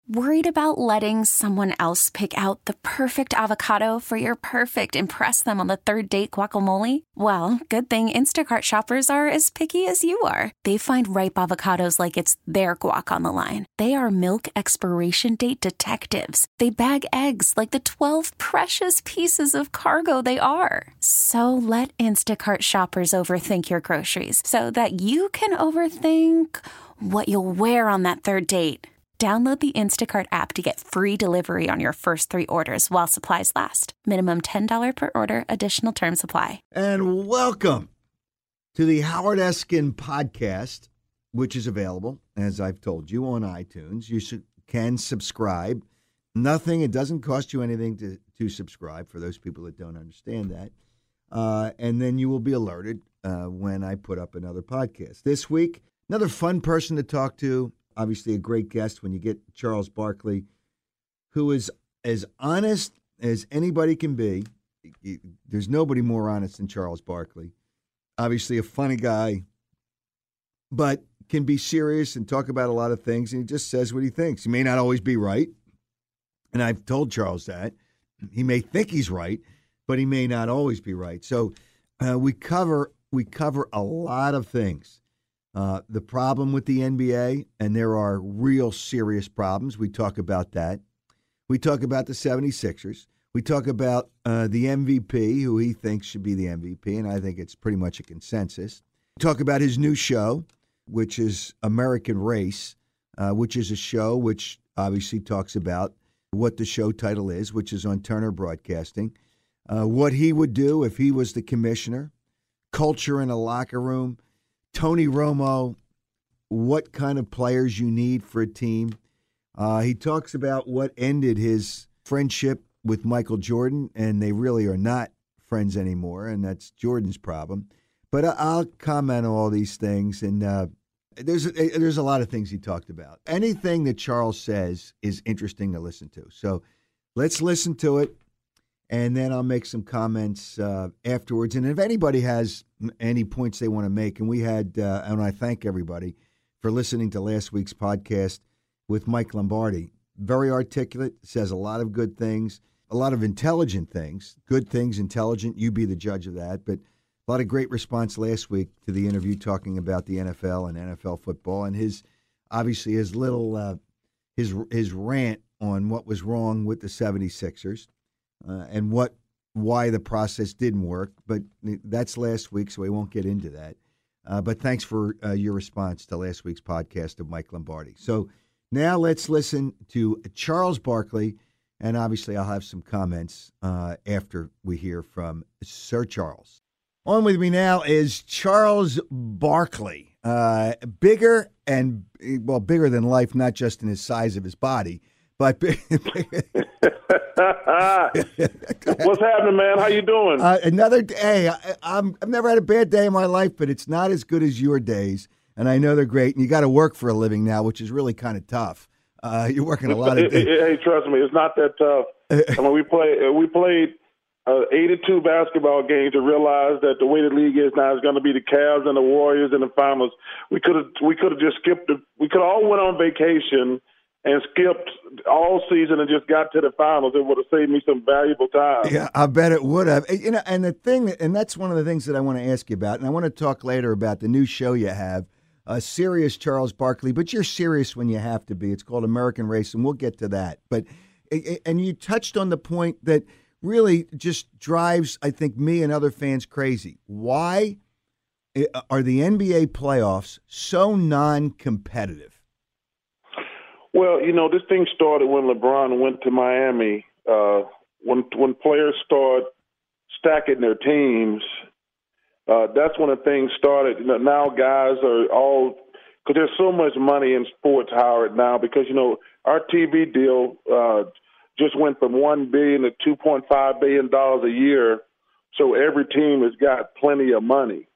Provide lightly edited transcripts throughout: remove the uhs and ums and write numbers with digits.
Worried about letting someone else pick out the perfect avocado for your perfect impress them on the third date guacamole? Well, good thing Instacart shoppers are as picky as you are. They find ripe avocados like it's their guac on the line. They are milk expiration date detectives. They bag eggs like the 12 precious pieces of cargo they are. So let Instacart shoppers overthink your groceries so that you can overthink what you'll wear on that third date. Download the Instacart app to get free delivery on your first 3 orders while supplies last. Minimum $10 per order. Additional terms apply. And welcome to the Howard Eskin podcast, which is available, as I've told you, on iTunes. You can subscribe. It doesn't cost you anything to subscribe for those people that don't understand that. And then you will be alerted when I put up another podcast. This week, another fun person to talk to. Obviously, a great guest when you get Charles Barkley, who is as honest as anybody can be. There's nobody more honest than Charles Barkley. Obviously, a funny guy, but can be serious and talk about a lot of things, and he just says what he thinks. He may not always be right, and I've told Charles that. He may think he's right, but he may not always be right. So we cover a lot of things. The problem with the NBA, and there are real serious problems. We talk about that. We talk about the 76ers. We talk about the MVP, who he thinks should be the MVP, and I think it's pretty much a consensus. We talk about his new show, which is American Race, which is a show which obviously talks about what the show title is, which is on Turner Broadcasting, what he would do if he was the commissioner, culture in a locker room, Tony Romo, what kind of players you need for a team. He talks about what ended his friendship with Michael Jordan, and they really are not friends anymore, and that's Jordan's problem. But I'll comment on all these things, and there's a lot of things he talked about. Anything that Charles says is interesting to listen to. So let's listen to it, and then I'll make some comments afterwards. And if anybody has any points they want to make, and we had, and I thank everybody for listening to last week's podcast with Mike Lombardi. Very articulate, says a lot of good things, a lot of intelligent things, good things, intelligent. You be the judge of that. But a lot of great response last week to the interview talking about the NFL and NFL football, and his little his rant on what was wrong with the 76ers. And why the process didn't work, but that's last week, so we won't get into that. But thanks for your response to last week's podcast of Mike Lombardi. So now let's listen to Charles Barkley, and obviously I'll have some comments after we hear from Sir Charles. On with me now is Charles Barkley, bigger than life, not just in his size of his body, but What's happening, man? How you doing? Another day. I've never had a bad day in my life, but it's not as good as your days, and I know they're great. And you got to work for a living now, which is really kind of tough. You're working a lot of days. Hey, trust me, it's not that tough. I mean, we played 82 basketball games to realize that the way the league is now is going to be the Cavs and the Warriors in the finals. We could have just skipped. We could all went on vacation and skipped all season and just got to the finals. It would have saved me some valuable time. Yeah, I bet it would have. You know, and that's one of the things that I want to ask you about, and I want to talk later about the new show you have, Serious Charles Barkley, but you're serious when you have to be. It's called American Race, and we'll get to that. And you touched on the point that really just drives, I think, me and other fans crazy. Why are the NBA playoffs so non-competitive? Well, you know, this thing started when LeBron went to Miami. When players start stacking their teams, that's when the thing started. You know, now guys are all – because there's so much money in sports, Howard, now because, you know, our TV deal just went from $1 billion to $2.5 billion a year, so every team has got plenty of money.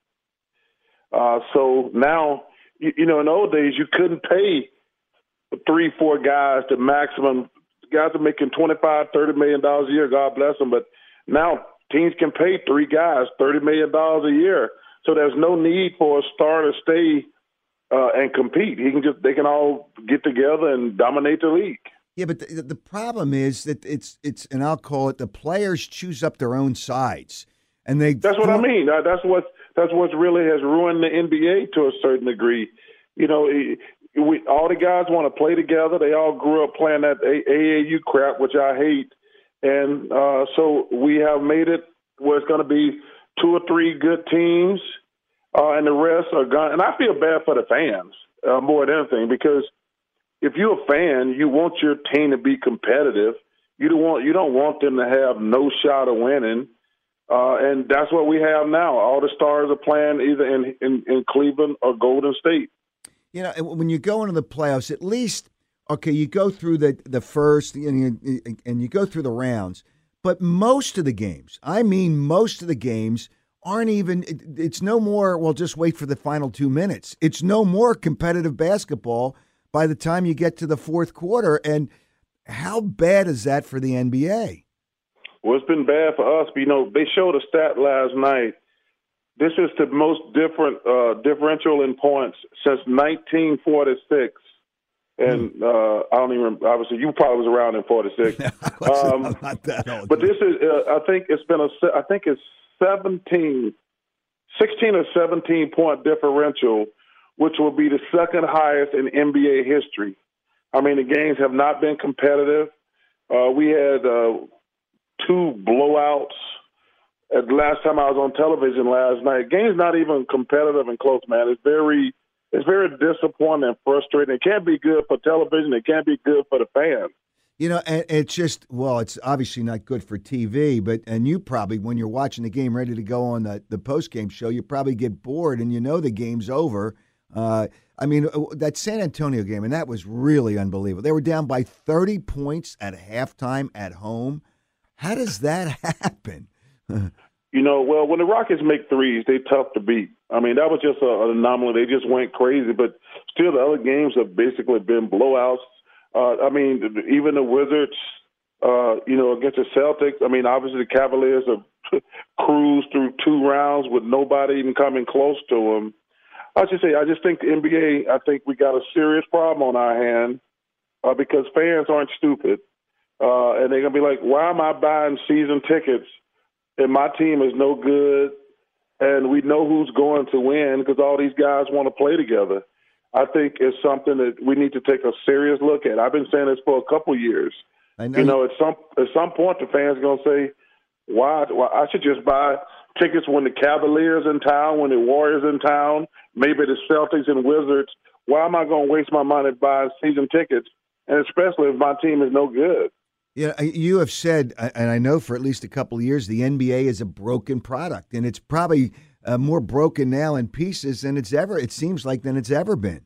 So now, you know, in the old days, you couldn't pay 3-4 guys the maximum. Guys are making $25-30 million a year. God bless them. But now teams can pay 3 guys $30 million a year. So there's no need for a star to stay and compete. They can all get together and dominate the league. Yeah, but the problem is that it's and I'll call it the players choose up their own sides, and That's what I mean. That's what really has ruined the NBA to a certain degree. You know, all the guys want to play together. They all grew up playing that AAU crap, which I hate, and so we have made it where it's going to be 2 or 3 good teams, and the rest are gone. And I feel bad for the fans more than anything, because if you're a fan, you want your team to be competitive. You don't want them to have no shot of winning, and that's what we have now. All the stars are playing either in Cleveland or Golden State. You know, when you go into the playoffs, at least you go through the first and you go through the rounds, but most of the games, aren't even. It's no more. Well, just wait for the final 2 minutes. It's no more competitive basketball by the time you get to the fourth quarter. And how bad is that for the NBA? Well, it's been bad for us. But, they showed a stat last night. This is the most differential in points since 1946. And I don't even remember. Obviously, you probably was around in 46. I'm not that old. But this is, I think it's 16 or 17 point differential, which will be the second highest in NBA history. I mean, the games have not been competitive. We had 2 blowouts. The last time I was on television last night, game's not even competitive and close, man. It's very disappointing and frustrating. It can't be good for television. It can't be good for the fans. And it's just, it's obviously not good for TV, and you probably, when you're watching the game ready to go on the post-game show, you probably get bored and the game's over. That San Antonio game, and that was really unbelievable. They were down by 30 points at halftime at home. How does that happen? Well, when the Rockets make threes, they're tough to beat. I mean, that was just an anomaly. They just went crazy, but still the other games have basically been blowouts. Even the Wizards, against the Celtics, obviously the Cavaliers have cruised through 2 rounds with nobody even coming close to them. I just think the NBA, I think we got a serious problem on our hand because fans aren't stupid. And they're going to be like, why am I buying season tickets and my team is no good and we know who's going to win because all these guys want to play together? I think it's something that we need to take a serious look at. I've been saying this for a couple years. I know. At some point the fans are going to say, why I should just buy tickets when the Cavaliers in town, when the Warriors in town, maybe the Celtics and Wizards. Why am I going to waste my money buying season tickets, and especially if my team is no good? Yeah, you have said, and I know for at least a couple of years, the NBA is a broken product, and it's probably more broken now in pieces than it's ever. It seems like than it's ever been.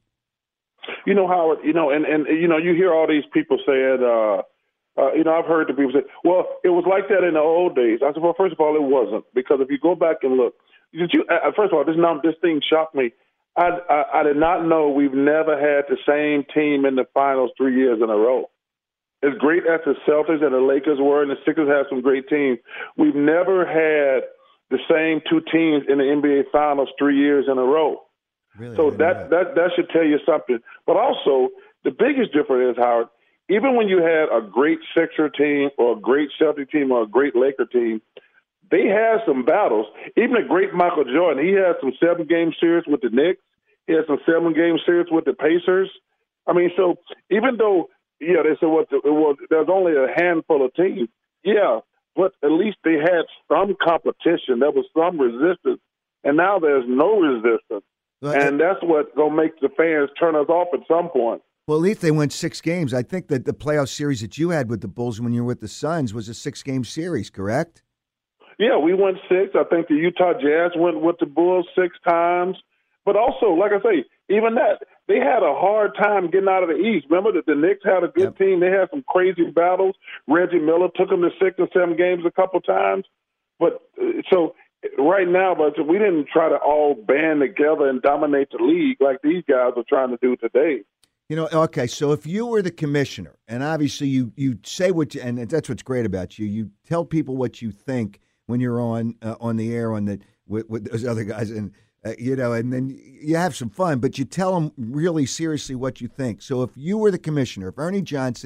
Howard. And you hear all these people saying. I've heard the people say, well, it was like that in the old days. I said, well, first of all, it wasn't. Because if you go back and look, first of all, this thing shocked me. I did not know we've never had the same team in the finals 3 years in a row. As great as the Celtics and the Lakers were, and the Sixers had some great teams, we've never had the same 2 teams in the NBA finals 3 years in a row. Really? So that should tell you something. But also, the biggest difference is, Howard, even when you had a great Sixer team or a great Celtic team or a great Laker team, they had some battles. Even the great Michael Jordan, he had some 7-game series with the Knicks. He had some 7-game series with the Pacers. So even though, they said there's only a handful of teams, but at least they had some competition. There was some resistance, and now there's no resistance. And that's what's going to make the fans turn us off at some point. Well, at least they went 6 games. I think that the playoff series that you had with the Bulls when you were with the Suns was a 6-game series, correct? Yeah, we went 6. I think the Utah Jazz went with the Bulls 6 times. But also, like I say, even that, they had a hard time getting out of the East. Remember that the Knicks had a good team. They had some crazy battles. Reggie Miller took them to 6 and 7 games a couple times. But so right now, but we didn't try to all band together and dominate the league like these guys are trying to do today. Okay, so if you were the commissioner, and obviously you say and that's what's great about you. You tell people what you think when you're on the air with those other guys, and and then you have some fun, but you tell them really seriously what you think. So if you were the commissioner, if Ernie Johnson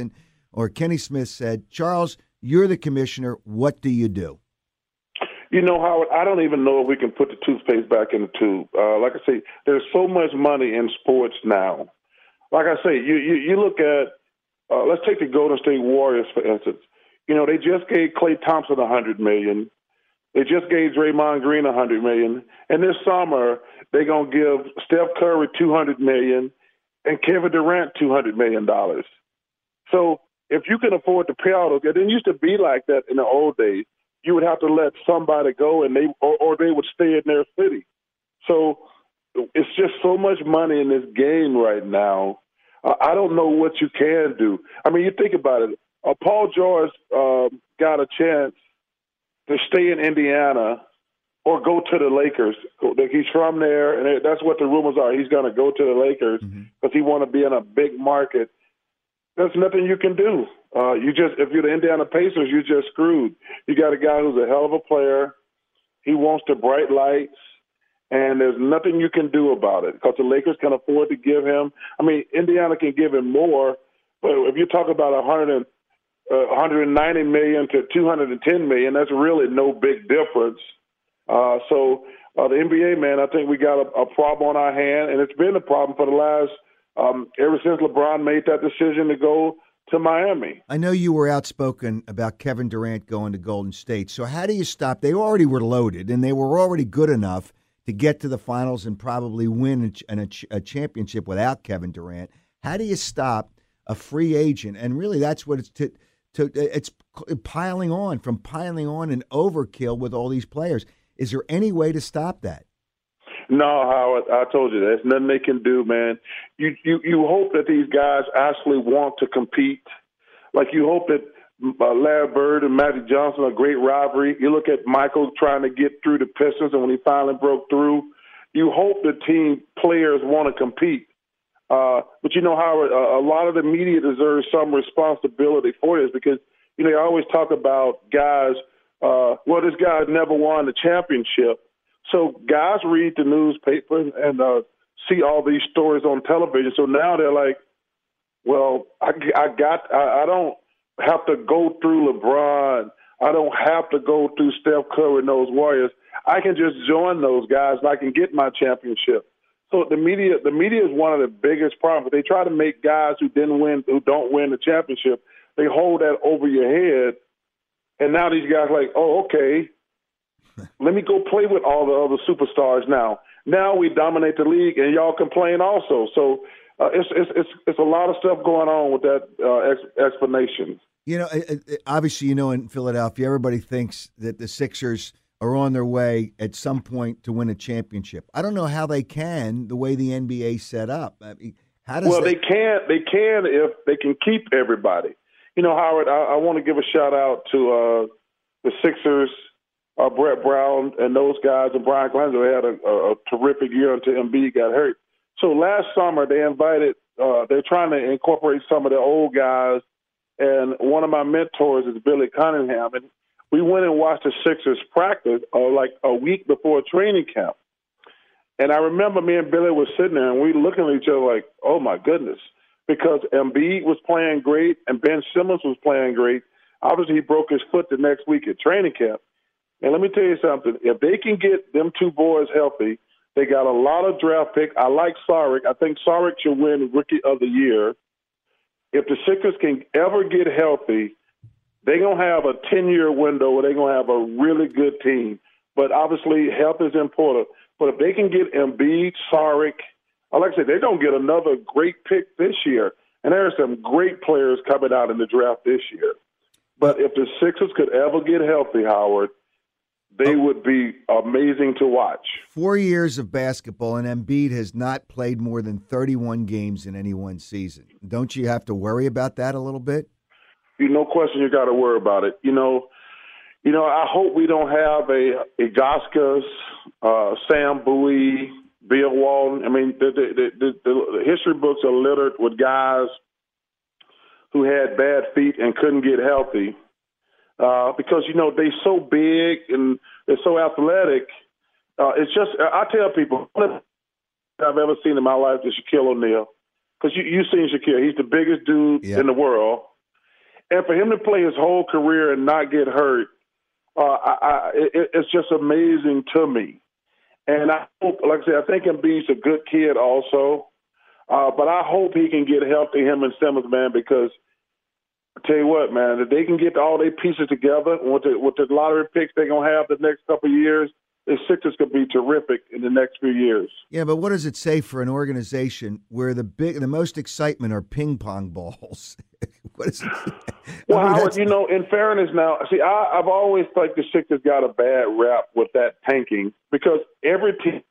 or Kenny Smith said, Charles, you're the commissioner. What do you do? You know, Howard, I don't even know if we can put the toothpaste back in the tube. Like I say, there's so much money in sports now. Like I say, you look at, let's take the Golden State Warriors, for instance. You know, they just gave Klay Thompson $100 million. They just gave Draymond Green $100 million. And this summer, they're going to give Steph Curry $200 million and Kevin Durant $200 million. So if you can afford to pay all those, it didn't used to be like that in the old days. You would have to let somebody go, and they would stay in their city. So it's just so much money in this game right now. I don't know what you can do. I mean, you think about it. Paul George got a chance to stay in Indiana or go to the Lakers. He's from there, and that's what the rumors are. He's going to go to the Lakers because he want to be in a big market. There's nothing you can do. If you're the Indiana Pacers, you're just screwed. You got a guy who's a hell of a player. He wants the bright lights, and there's nothing you can do about it because the Lakers can afford to give him. I mean, Indiana can give him more, but if you talk about $190 million to $210 million, that's really no big difference. So the NBA, man, I think we got a problem on our hand, and it's been a problem for the last ever since LeBron made that decision to go to Miami. I know you were outspoken about Kevin Durant going to Golden State. So how do you stop? They already were loaded, and they were already good enough to get to the finals and probably win a championship without Kevin Durant. How do you stop a free agent? And really, that's what it's piling on and overkill with all these players. Is there any way to stop that? No, Howard, I told you there's nothing they can do, man. You hope that these guys actually want to compete. Like you hope that Larry Bird and Magic Johnson are a great rivalry. You look at Michael trying to get through the Pistons, and when he finally broke through, you hope the team players want to compete. But you know, Howard, a lot of the media deserves some responsibility for this because, you know, they always talk about guys, this guy never won the championship. So guys read the newspaper and see all these stories on television. So now they're like, well, I don't have to go through LeBron. I don't have to go through Steph Curry and those Warriors. I can just join those guys and I can get my championship. So the media is one of the biggest problems. They try to make guys who don't win the championship, they hold that over your head. And now these guys are like, oh, okay, let me go play with all the other superstars now. Now we dominate the league, and y'all complain also. So it's a lot of stuff going on with that explanation. You know, obviously, you know, in Philadelphia, everybody thinks that the Sixers are on their way at some point to win a championship. I don't know how they can, the way the NBA set up. I mean, how does they can if they can keep everybody. You know, Howard, I want to give a shout out to the Sixers. Brett Brown and those guys, and Brian Glanville had a terrific year until Embiid got hurt. So last summer they invited, they're trying to incorporate some of the old guys, and one of my mentors is Billy Cunningham, and we went and watched the Sixers practice like a week before training camp. And I remember me and Billy were sitting there, and we looking at each other like, oh, my goodness, because Embiid was playing great and Ben Simmons was playing great. Obviously, he broke his foot the next week at training camp. And let me tell you something. If they can get them two boys healthy, they got a lot of draft picks. I like Saric. I think Saric should win Rookie of the Year. If the Sixers can ever get healthy, they're going to have a 10-year window where they're going to have a really good team. But obviously, health is important. But if they can get Embiid, Saric, like I said, they're going to get another great pick this year. And there are some great players coming out in the draft this year. But if the Sixers could ever get healthy, Howard, they would be amazing to watch. 4 years of basketball, and Embiid has not played more than 31 games in any one season. Don't you have to worry about that a little bit? No question you got to worry about it. You know, I hope we don't have a Gauskas, Sam Bowie, Bill Walton. I mean, the history books are littered with guys who had bad feet and couldn't get healthy. Because, you know, they're so big and they're so athletic. It's just, I tell people, I've ever seen in my life is Shaquille O'Neal. Because you've seen Shaquille. He's the biggest dude in the world. And for him to play his whole career and not get hurt, it's just amazing to me. And I hope, like I said, I think Embiid's a good kid also. But I hope he can get healthy, him and Simmons, man, because I tell you what, man, if they can get all their pieces together with the lottery picks they're going to have the next couple of years, the Sixers could be terrific in the next few years. Yeah, but what does it say for an organization where the most excitement are ping pong balls? What is it? Well, Howard, in fairness now, see, I've always thought the Sixers got a bad rap with that tanking because every team,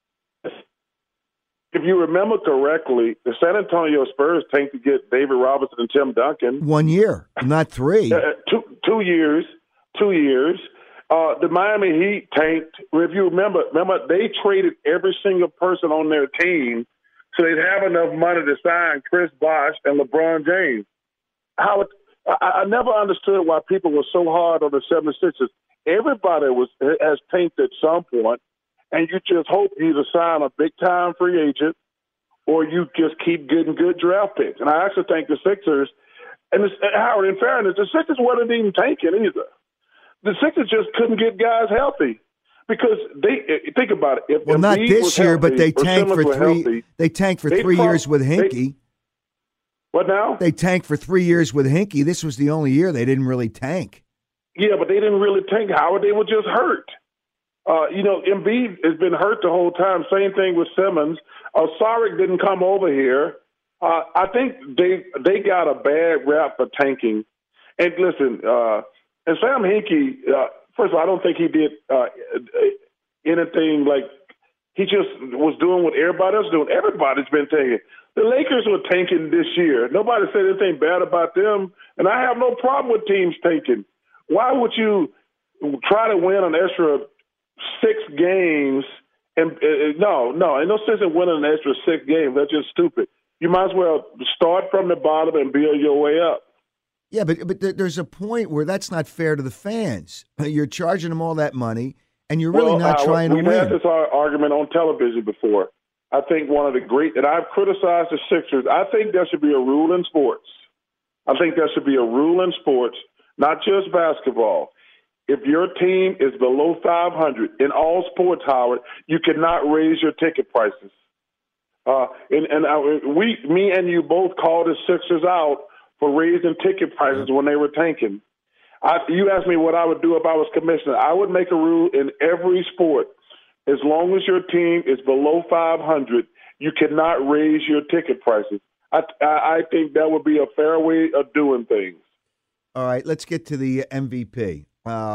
if you remember correctly, the San Antonio Spurs tanked to get David Robinson and Tim Duncan. 1 year, not 3. 2 years. 2 years. The Miami Heat tanked. If you remember, they traded every single person on their team so they'd have enough money to sign Chris Bosh and LeBron James. I never understood why people were so hard on the 76ers. Everybody has tanked at some point, and you just hope you either sign a big-time free agent or you just keep getting good draft picks. And I actually think the Sixers, Howard, in fairness, the Sixers wasn't even tanking either. The Sixers just couldn't get guys healthy because think about it. Well, not this year, but they tanked for 3. They tanked for 3 years with Hinkie. What now? They tanked for 3 years with Hinkie. This was the only year they didn't really tank. Yeah, but they didn't really tank, Howard. They were just hurt. Embiid has been hurt the whole time. Same thing with Simmons. Saric didn't come over here. I think they got a bad rap for tanking. And listen, and Sam Hinkie, first of all, I don't think he did anything like he just was doing what everybody else is doing. Everybody's been tanking. The Lakers were tanking this year. Nobody said anything bad about them, and I have no problem with teams tanking. Why would you try to win an extra 6 games? And no, ain't no sense in winning an extra 6 games. That's just stupid. You might as well start from the bottom and build your way up. Yeah, but there's a point where that's not fair to the fans. You're charging them all that money, and you're really not trying to win. We've had this argument on television before. I think one of the great, and I've criticized the Sixers, I think there should be a rule in sports. I think there should be a rule in sports, not just basketball. If your team is below 500 in all sports, Howard, you cannot raise your ticket prices. Me and you both called the Sixers out for raising ticket prices when they were tanking. You asked me what I would do if I was commissioner. I would make a rule in every sport. As long as your team is below 500, you cannot raise your ticket prices. I think that would be a fair way of doing things. All right, let's get to the MVP.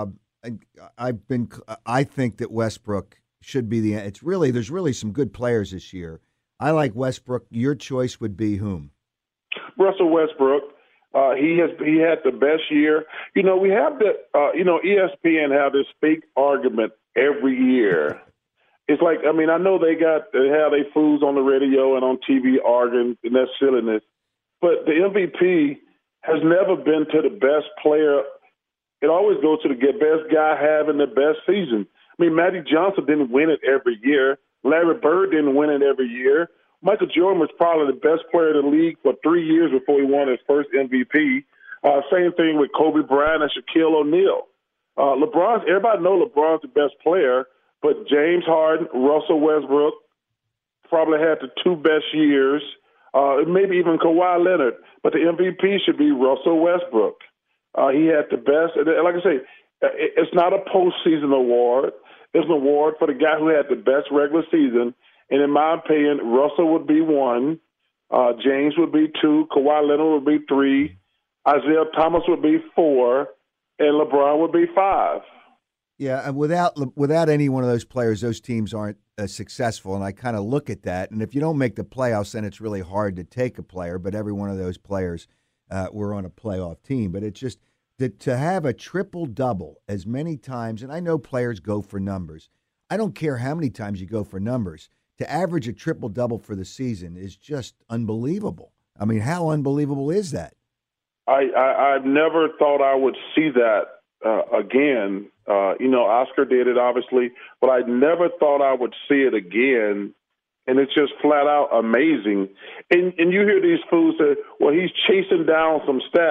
I think that Westbrook should be there's really some good players this year. I like Westbrook. Your choice would be whom? Russell Westbrook. He had the best year. We have ESPN have this fake argument every year. It's like, I know they have their fools on the radio and on TV arguing, and that's silliness. But the MVP has never been to the best player. It always goes to the best guy having the best season. Magic Johnson didn't win it every year. Larry Bird didn't win it every year. Michael Jordan was probably the best player in the league for 3 years before he won his first MVP. Same thing with Kobe Bryant and Shaquille O'Neal. Everybody knows LeBron's the best player, but James Harden, Russell Westbrook probably had the 2 best years, maybe even Kawhi Leonard. But the MVP should be Russell Westbrook. He had the best. Like I say, it's not a postseason award. It's an award for the guy who had the best regular season. And in my opinion, Russell would be 1, James would be 2, Kawhi Leonard would be 3, Isaiah Thomas would be 4, and LeBron would be 5. Yeah, and without any one of those players, those teams aren't successful. And I kind of look at that. And if you don't make the playoffs, then it's really hard to take a player. But every one of those players were on a playoff team. But it's just that to have a triple-double as many times, and I know players go for numbers. I don't care how many times you go for numbers. To average a triple-double for the season is just unbelievable. How unbelievable is that? I've never thought I would see that again. Oscar did it, obviously, but I never thought I would see it again. And it's just flat out amazing. And you hear these fools say, well, he's chasing down some stats.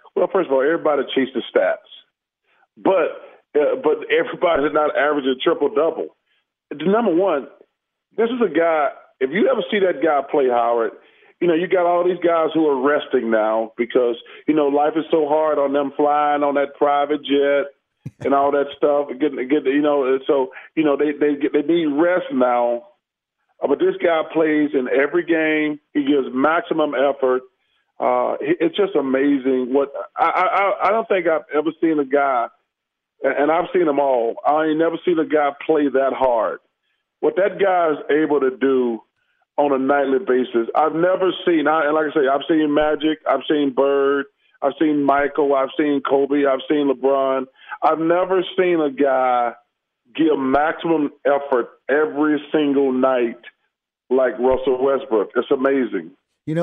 Well, first of all, everybody chases stats, but everybody's not averaging triple-double. Number one, this is a guy, if you ever see that guy play, Howard, you got all these guys who are resting now because, life is so hard on them flying on that private jet and all that stuff. They need rest now. But this guy plays in every game. He gives maximum effort. It's just amazing. What I don't think I've ever seen a guy, and I've seen them all. I ain't never seen a guy play that hard. What that guy is able to do on a nightly basis, I've never seen. And like I say, I've seen Magic, I've seen Bird, I've seen Michael, I've seen Kobe, I've seen LeBron. I've never seen a guy give maximum effort every single night like Russell Westbrook. It's amazing.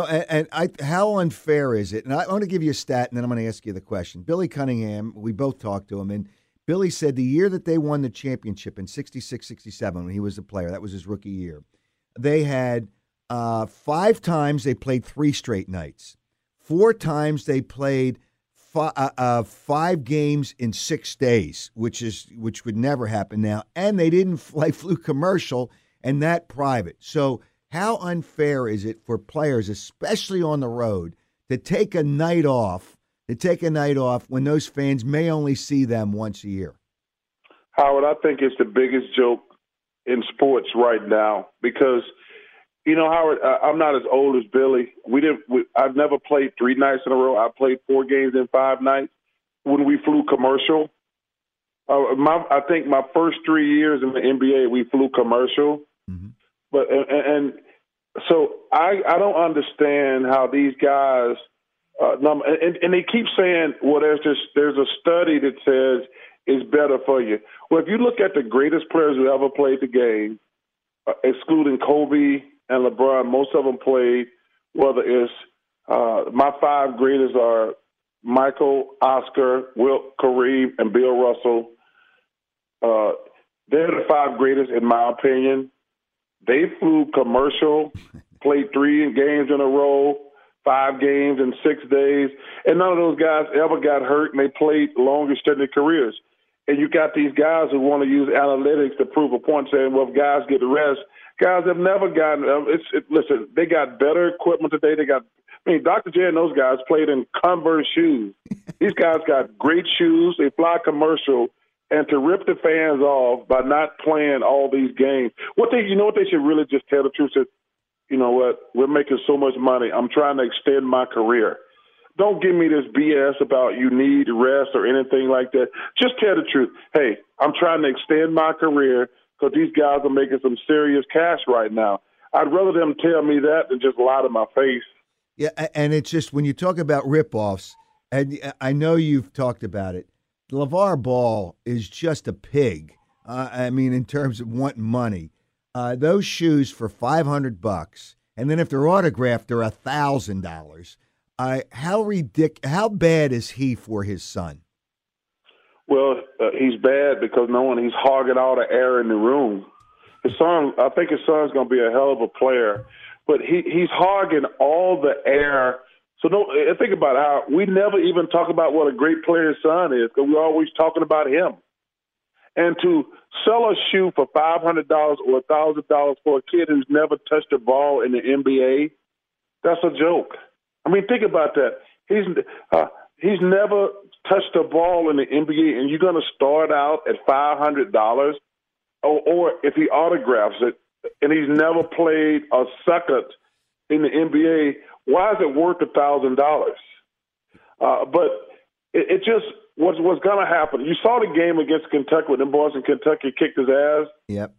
How unfair is it? And I want to give you a stat, and then I'm going to ask you the question. Billy Cunningham, we both talked to him, and Billy said the year that they won the championship in 66-67, when he was a player, that was his rookie year, they had 5 times they played 3 straight nights. 4 times they played 5 games in 6 days, which would never happen now. And they didn't flew commercial and that private. So how unfair is it for players, especially on the road, to take a night off when those fans may only see them once a year? Howard, I think it's the biggest joke in sports right now because, Howard, I'm not as old as Billy. I've never played 3 nights in a row. I played 4 games in 5 nights when we flew commercial. I think my first 3 years in the NBA, we flew commercial. Mm-hmm. But so I don't understand how these guys and they keep saying, well, there's a study that says it's better for you. Well, if you look at the greatest players who ever played the game, excluding Kobe and LeBron, most of them played. Whether it's my 5 greatest are Michael, Oscar, Wilt, Kareem, and Bill Russell. They're the 5 greatest in my opinion. They flew commercial, played 3 games in a row, 5 games in 6 days, and none of those guys ever got hurt, and they played long extended careers. And you got these guys who want to use analytics to prove a point, saying, well, if guys get the rest, guys have never gotten listen, they got better equipment today. Dr. J and those guys played in Converse shoes. These guys got great shoes. They fly commercial. And to rip the fans off by not playing all these games, what they should really just tell the truth is, you know what, we're making so much money. I'm trying to extend my career. Don't give me this BS about you need rest or anything like that. Just tell the truth. Hey, I'm trying to extend my career because these guys are making some serious cash right now. I'd rather them tell me that than just lie to my face. Yeah, and it's just when you talk about ripoffs, and I know you've talked about it, LeVar Ball is just a pig. In terms of wanting money. Those shoes for $500, and then if they're autographed, they're $1,000. How bad is he for his son? Well, he's bad because he's hogging all the air in the room. I think his son's going to be a hell of a player, but he's hogging all the air. So think about how we never even talk about what a great player his son is because we're always talking about him. And to sell a shoe for $500 or $1,000 for a kid who's never touched a ball in the NBA, that's a joke. Think about that. He's never touched a ball in the NBA, and you're going to start out at $500, or if he autographs it, and he's never played a second in the NBA, why is it worth $1,000? But it just what's going to happen. You saw the game against Kentucky when them boys in Kentucky kicked his ass. Yep.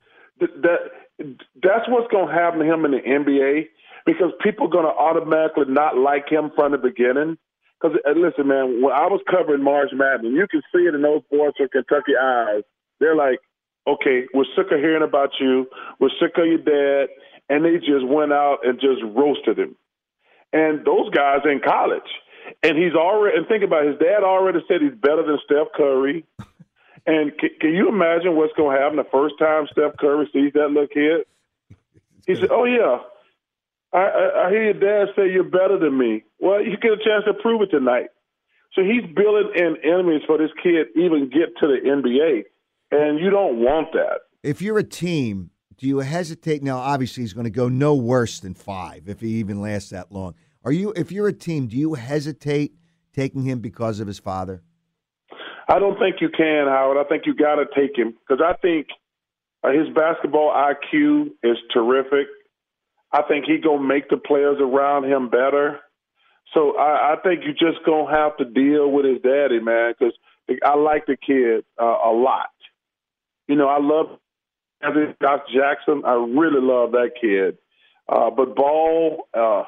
That's what's going to happen to him in the NBA because people are going to automatically not like him from the beginning. Because listen, man, when I was covering March Madness, you can see it in those boys from Kentucky eyes. They're like, okay, we're sick of hearing about you. We're sick of your dad. And they just went out and just roasted him. And those guys in college. And think about it, his dad already said he's better than Steph Curry. And can you imagine what's going to happen the first time Steph Curry sees that little kid? He said, oh, yeah, I hear your dad say you're better than me. Well, you get a chance to prove it tonight. So he's building in enemies for this kid even get to the NBA, and you don't want that. If you're a team, do you hesitate? Now, obviously, he's going to go no worse than 5 if he even lasts that long. If you're a team, do you hesitate taking him because of his father? I don't think you can, Howard. I think you got to take him because I think his basketball IQ is terrific. I think he's going to make the players around him better. So I think you just going to have to deal with his daddy, man, because I like the kid a lot. You know, I love Josh Jackson. I really love that kid. But Ball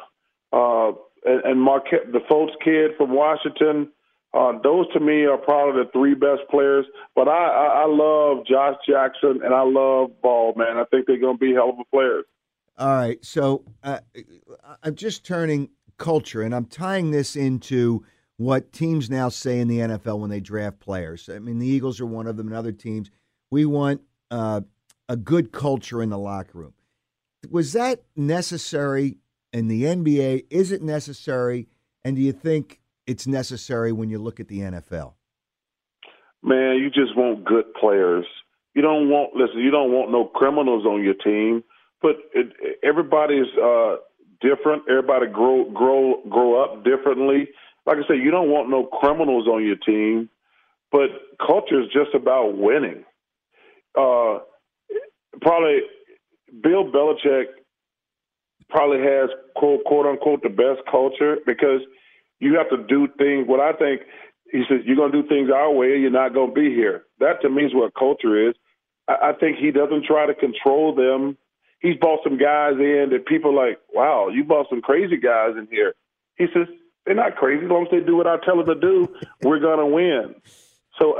and Marquette, the Fultz kid from Washington, those to me are probably the 3 best players. But I love Josh Jackson and I love Ball, man. I think they're going to be hell of a players. All right, so I'm just turning culture, and I'm tying this into what teams now say in the NFL when they draft players. I mean, the Eagles are one of them, and other teams. We want a good culture in the locker room. Was that necessary in the NBA? Is it necessary? And do you think it's necessary when you look at the NFL? Man, you just want good players. You don't want no criminals on your team. But everybody's different. Everybody grow up differently. Like I said, you don't want no criminals on your team. But culture is just about winning. Probably Bill Belichick probably has quote unquote the best culture because you have to do things. What I think, he says, you're going to do things our way, or you're not going to be here. That to me is what culture is. I think he doesn't try to control them. He's brought some guys in that people are like, wow, you brought some crazy guys in here. He says, they're not crazy. As long as they do what I tell them to do, we're going to win. So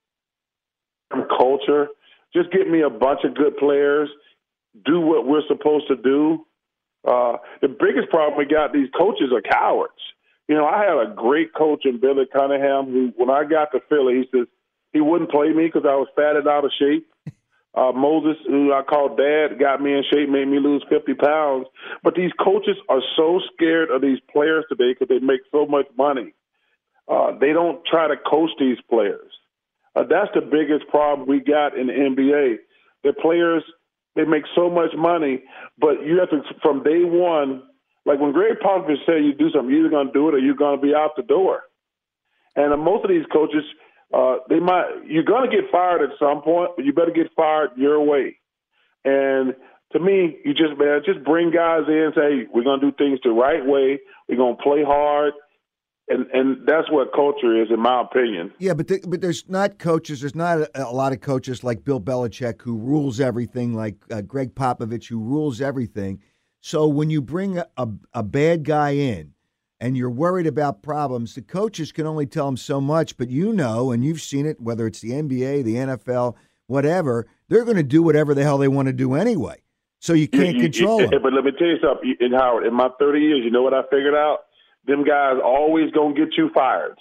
culture, just get me a bunch of good players, do what we're supposed to do. The biggest problem we got, these coaches are cowards. You know, I had a great coach in Billy Cunningham who, when I got to Philly, he says he wouldn't play me because I was fat and out of shape. Moses, who I call Dad, got me in shape, made me lose 50 pounds. But these coaches are so scared of these players today because they make so much money. They don't try to coach these players. That's the biggest problem we got in the NBA. The players, they make so much money, but you have to, from day one, like when Greg Popovich said you do something, you're either going to do it or you're going to be out the door. And most of these coaches, you're going to get fired at some point, but you better get fired your way. And to me, you just bring guys in and say, hey, we're going to do things the right way. We're going to play hard. And that's what culture is, in my opinion. Yeah, but there's not coaches. There's not a lot of coaches like Bill Belichick who rules everything, like Greg Popovich who rules everything. So when you bring a bad guy in and you're worried about problems, the coaches can only tell them so much. But you know, and you've seen it, whether it's the NBA, the NFL, whatever, they're going to do whatever the hell they want to do anyway. So you can't control them. But let me tell you something, Howard. In my 30 years, you know what I figured out? Them guys always going to get you fired.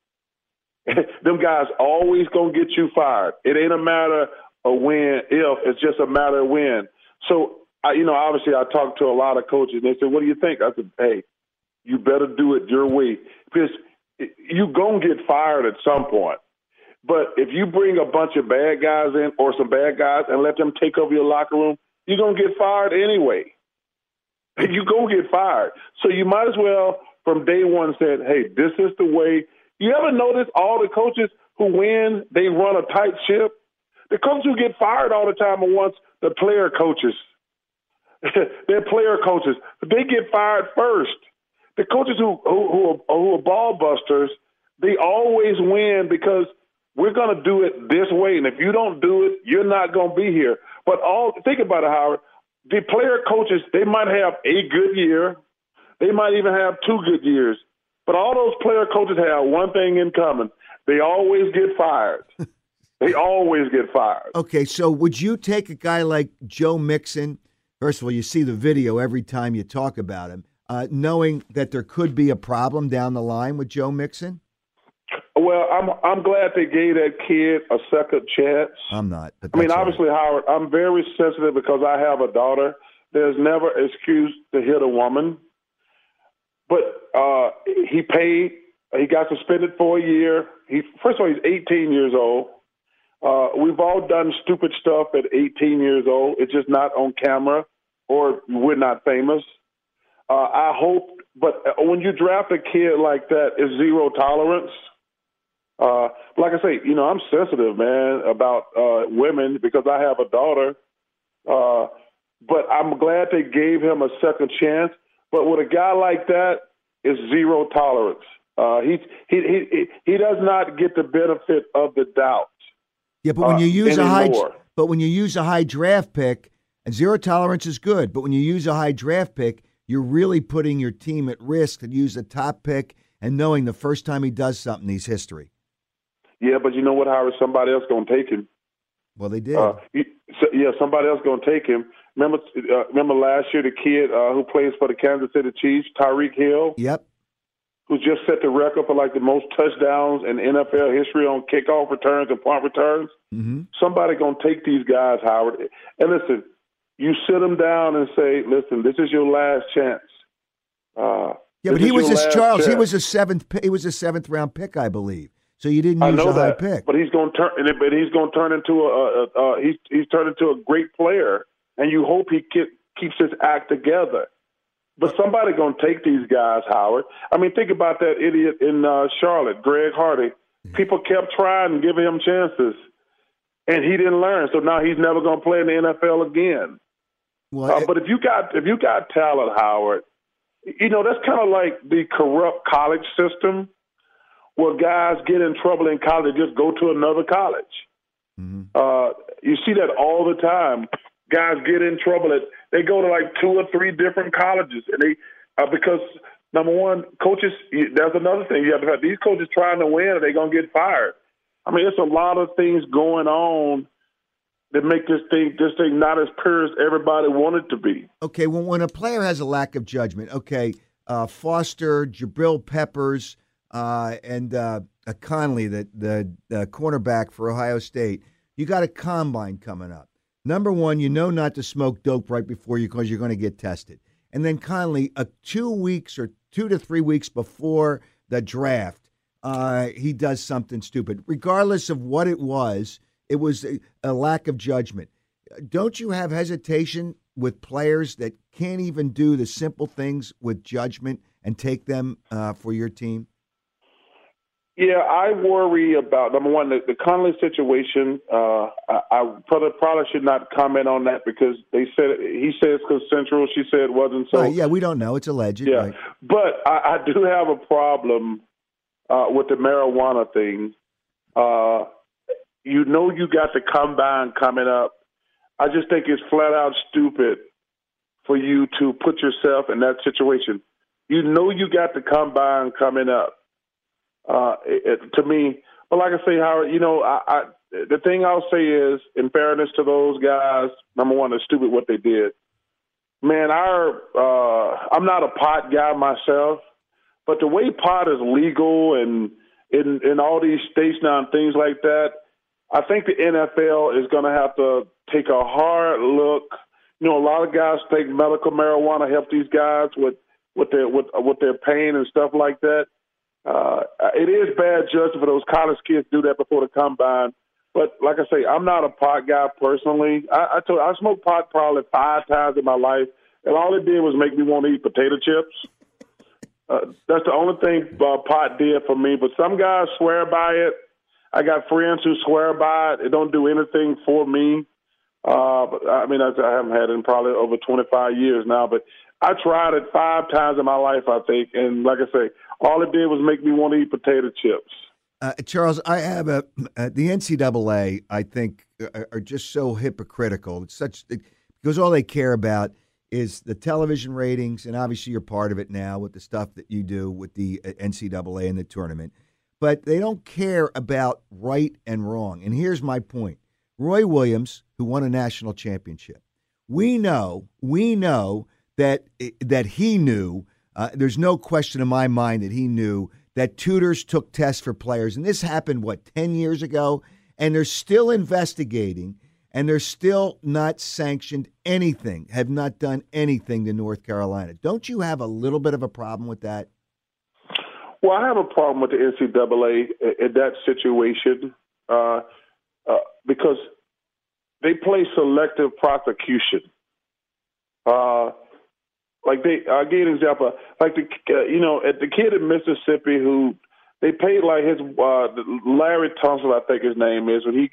Them guys always going to get you fired. It ain't a matter of when, if. It's just a matter of when. So, obviously I talked to a lot of coaches, and they said, what do you think? I said, hey, you better do it your way. Because you're going to get fired at some point. But if you bring a bunch of bad guys in or some bad guys and let them take over your locker room, you're going to get fired anyway. You're going to get fired. So you might as well, from day one, said, hey, this is the way. You ever notice all the coaches who win, they run a tight ship? The coaches who get fired all the time are once the player coaches. They're player coaches. They get fired first. The coaches who are ball busters, they always win because we're going to do it this way. And if you don't do it, you're not going to be here. But think about it, Howard. The player coaches, they might have a good year. They might even have 2 good years. But all those player coaches have one thing in common. They always get fired. They always get fired. Okay, so would you take a guy like Joe Mixon? First of all, you see the video every time you talk about him, knowing that there could be a problem down the line with Joe Mixon? Well, I'm glad they gave that kid a second chance. I'm not. But obviously, Howard, I'm very sensitive because I have a daughter. There's never an excuse to hit a woman. But he paid He got suspended for a year. First of all, he's 18 years old. We've all done stupid stuff at 18 years old. It's just not on camera, or we're not famous. I hope, but when you draft a kid like that, it's zero tolerance. Like I say, I'm sensitive, man, about women because I have a daughter. But I'm glad they gave him a second chance. But with a guy like that, it's zero tolerance. He does not get the benefit of the doubt. Yeah, but when you use anymore. a high draft pick, and zero tolerance is good, but when you use a high draft pick, you're really putting your team at risk to use a top pick and knowing the first time he does something, he's history. Yeah, but you know what, Howard? Somebody else going to take him. Well, they did. Somebody else going to take him. Remember last year the kid who plays for the Kansas City Chiefs, Tyreek Hill? Yep. Who just set the record for like the most touchdowns in NFL history on kickoff returns and punt returns? Mm-hmm. Somebody going to take these guys, Howard. And listen, you sit them down and say, listen, this is your last chance. Yeah, but he was He was a seventh round pick, I believe. So you didn't use a high pick. But he's going to turn into he's turned into a great player, and you hope he keeps his act together. But somebody going to take these guys, Howard. I mean, think about that idiot in Charlotte, Greg Hardy. People kept trying and giving him chances, and he didn't learn. So now he's never going to play in the NFL again. Well, but if you got talent, Howard, that's kind of like the corrupt college system, where guys get in trouble in college, they just go to another college. Mm-hmm. You see that all the time. Guys get in trouble. They go to like 2 or 3 different colleges, and they because number one, coaches. That's another thing. You have to have these coaches trying to win, or they're gonna get fired. I mean, it's a lot of things going on that make this thing not as pure as everybody wanted to be. Okay, when a player has a lack of judgment, Foster, Jabril Peppers, and Conley, the cornerback for Ohio State, you got a combine coming up. Number one, not to smoke dope right before you because you're going to get tested. And then Conley, 2 weeks or 2 to 3 weeks before the draft, he does something stupid. Regardless of what it was a lack of judgment. Don't you have hesitation with players that can't even do the simple things with judgment and take them for your team? Yeah, I worry about, number one, the Conley situation. I probably should not comment on that because he said it's consensual. She said it wasn't. So yeah, we don't know. It's alleged. Yeah, right. But I do have a problem with the marijuana thing. You got the combine coming up. I just think it's flat out stupid for you to put yourself in that situation. You got the combine coming up. To me, but like I say, Howard, the thing I'll say is, in fairness to those guys, number one, it's stupid what they did. Man, I'm not a pot guy myself, but the way pot is legal and in all these states now and things like that, I think the NFL is going to have to take a hard look. A lot of guys take medical marijuana, help these guys with their pain and stuff like that. It is bad judgment for those college kids to do that before the combine. But like I say, I'm not a pot guy personally. I smoked pot probably 5 times in my life, and all it did was make me want to eat potato chips. That's the only thing pot did for me. But some guys swear by it. I got friends who swear by it. It don't do anything for me. But I haven't had it in probably over 25 years now. But I tried it 5 times in my life, I think. And like I say, all it did was make me want to eat potato chips. Charles, I have the NCAA, I think, are just so hypocritical. Because all they care about is the television ratings, and obviously you're part of it now with the stuff that you do with the NCAA and the tournament. But they don't care about right and wrong. And here's my point. Roy Williams, who won a national championship, we know that he knew, there's no question in my mind that he knew that tutors took tests for players. And this happened, 10 years ago? And they're still investigating, and they're still not sanctioned anything, have not done anything to North Carolina. Don't you have a little bit of a problem with that? Well, I have a problem with the NCAA in that situation because they play selective prosecution. I'll give you an example. Like the kid in Mississippi who they paid like his Larry Tunsil, I think his name is, when he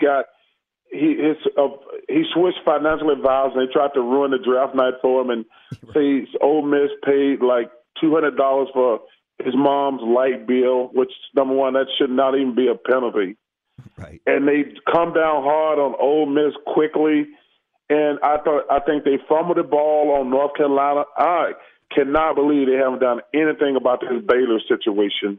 switched financial advisors and they tried to ruin the draft night for him and say Ole Miss paid like $200 for his mom's light bill, which number one, that should not even be a penalty. Right. And they come down hard on Ole Miss quickly. And I think they fumbled the ball on North Carolina. I cannot believe they haven't done anything about this Baylor situation.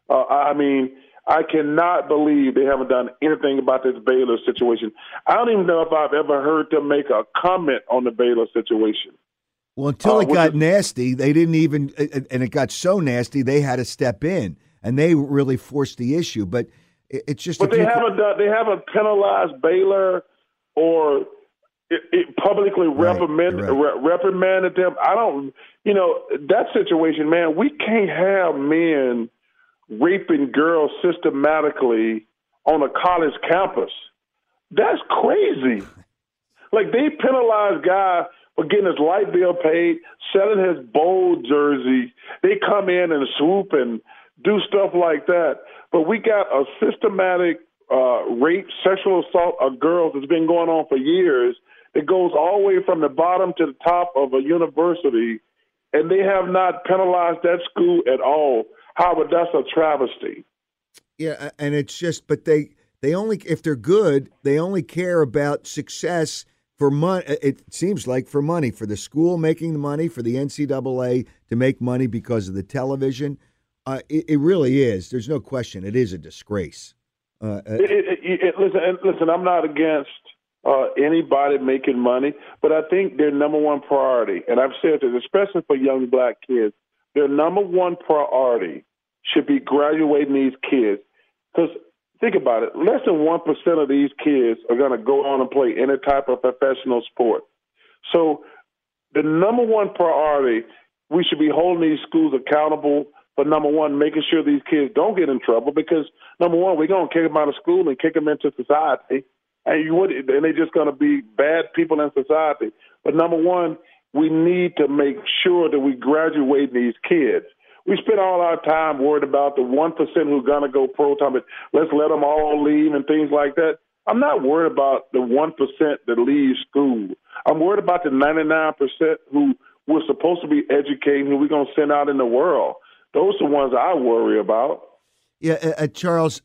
I cannot believe they haven't done anything about this Baylor situation. I don't even know if I've ever heard them make a comment on the Baylor situation. Well, until it got nasty, they didn't even, and it got so nasty, they had to step in, and they really forced the issue. But it's just. But they haven't penalized Baylor or publicly reprimanded them. I don't, that situation, man. We can't have men raping girls systematically on a college campus. That's crazy. Like, they penalize guys for getting his light bill paid, selling his bowl jersey. They come in and swoop and do stuff like that. But we got a systematic rape, sexual assault of girls that's been going on for years. It goes all the way from the bottom to the top of a university, and they have not penalized that school at all. Howard, that's a travesty. Yeah, and it's just, but they only, if they're good, they only care about success for money. It seems like for money, for the school making the money, for the NCAA to make money because of the television. It really is. There's no question. It is a disgrace. Listen, I'm not against anybody making money, but I think their number one priority, and I've said this, especially for young black kids, their number one priority should be graduating these kids. Because think about it, less than 1% of these kids are going to go on and play any type of professional sport. So the number one priority, we should be holding these schools accountable for, number one, making sure these kids don't get in trouble, because, number one, we're going to kick them out of school and kick them into society, and they're just going to be bad people in society. But, number one, we need to make sure that we graduate these kids. We spend all our time worried about the 1% who are going to go pro time, but let's let them all leave and things like that. I'm not worried about the 1% that leaves school. I'm worried about the 99% who we're supposed to be educating, who we're going to send out in the world. Those are the ones I worry about. Yeah, Charles,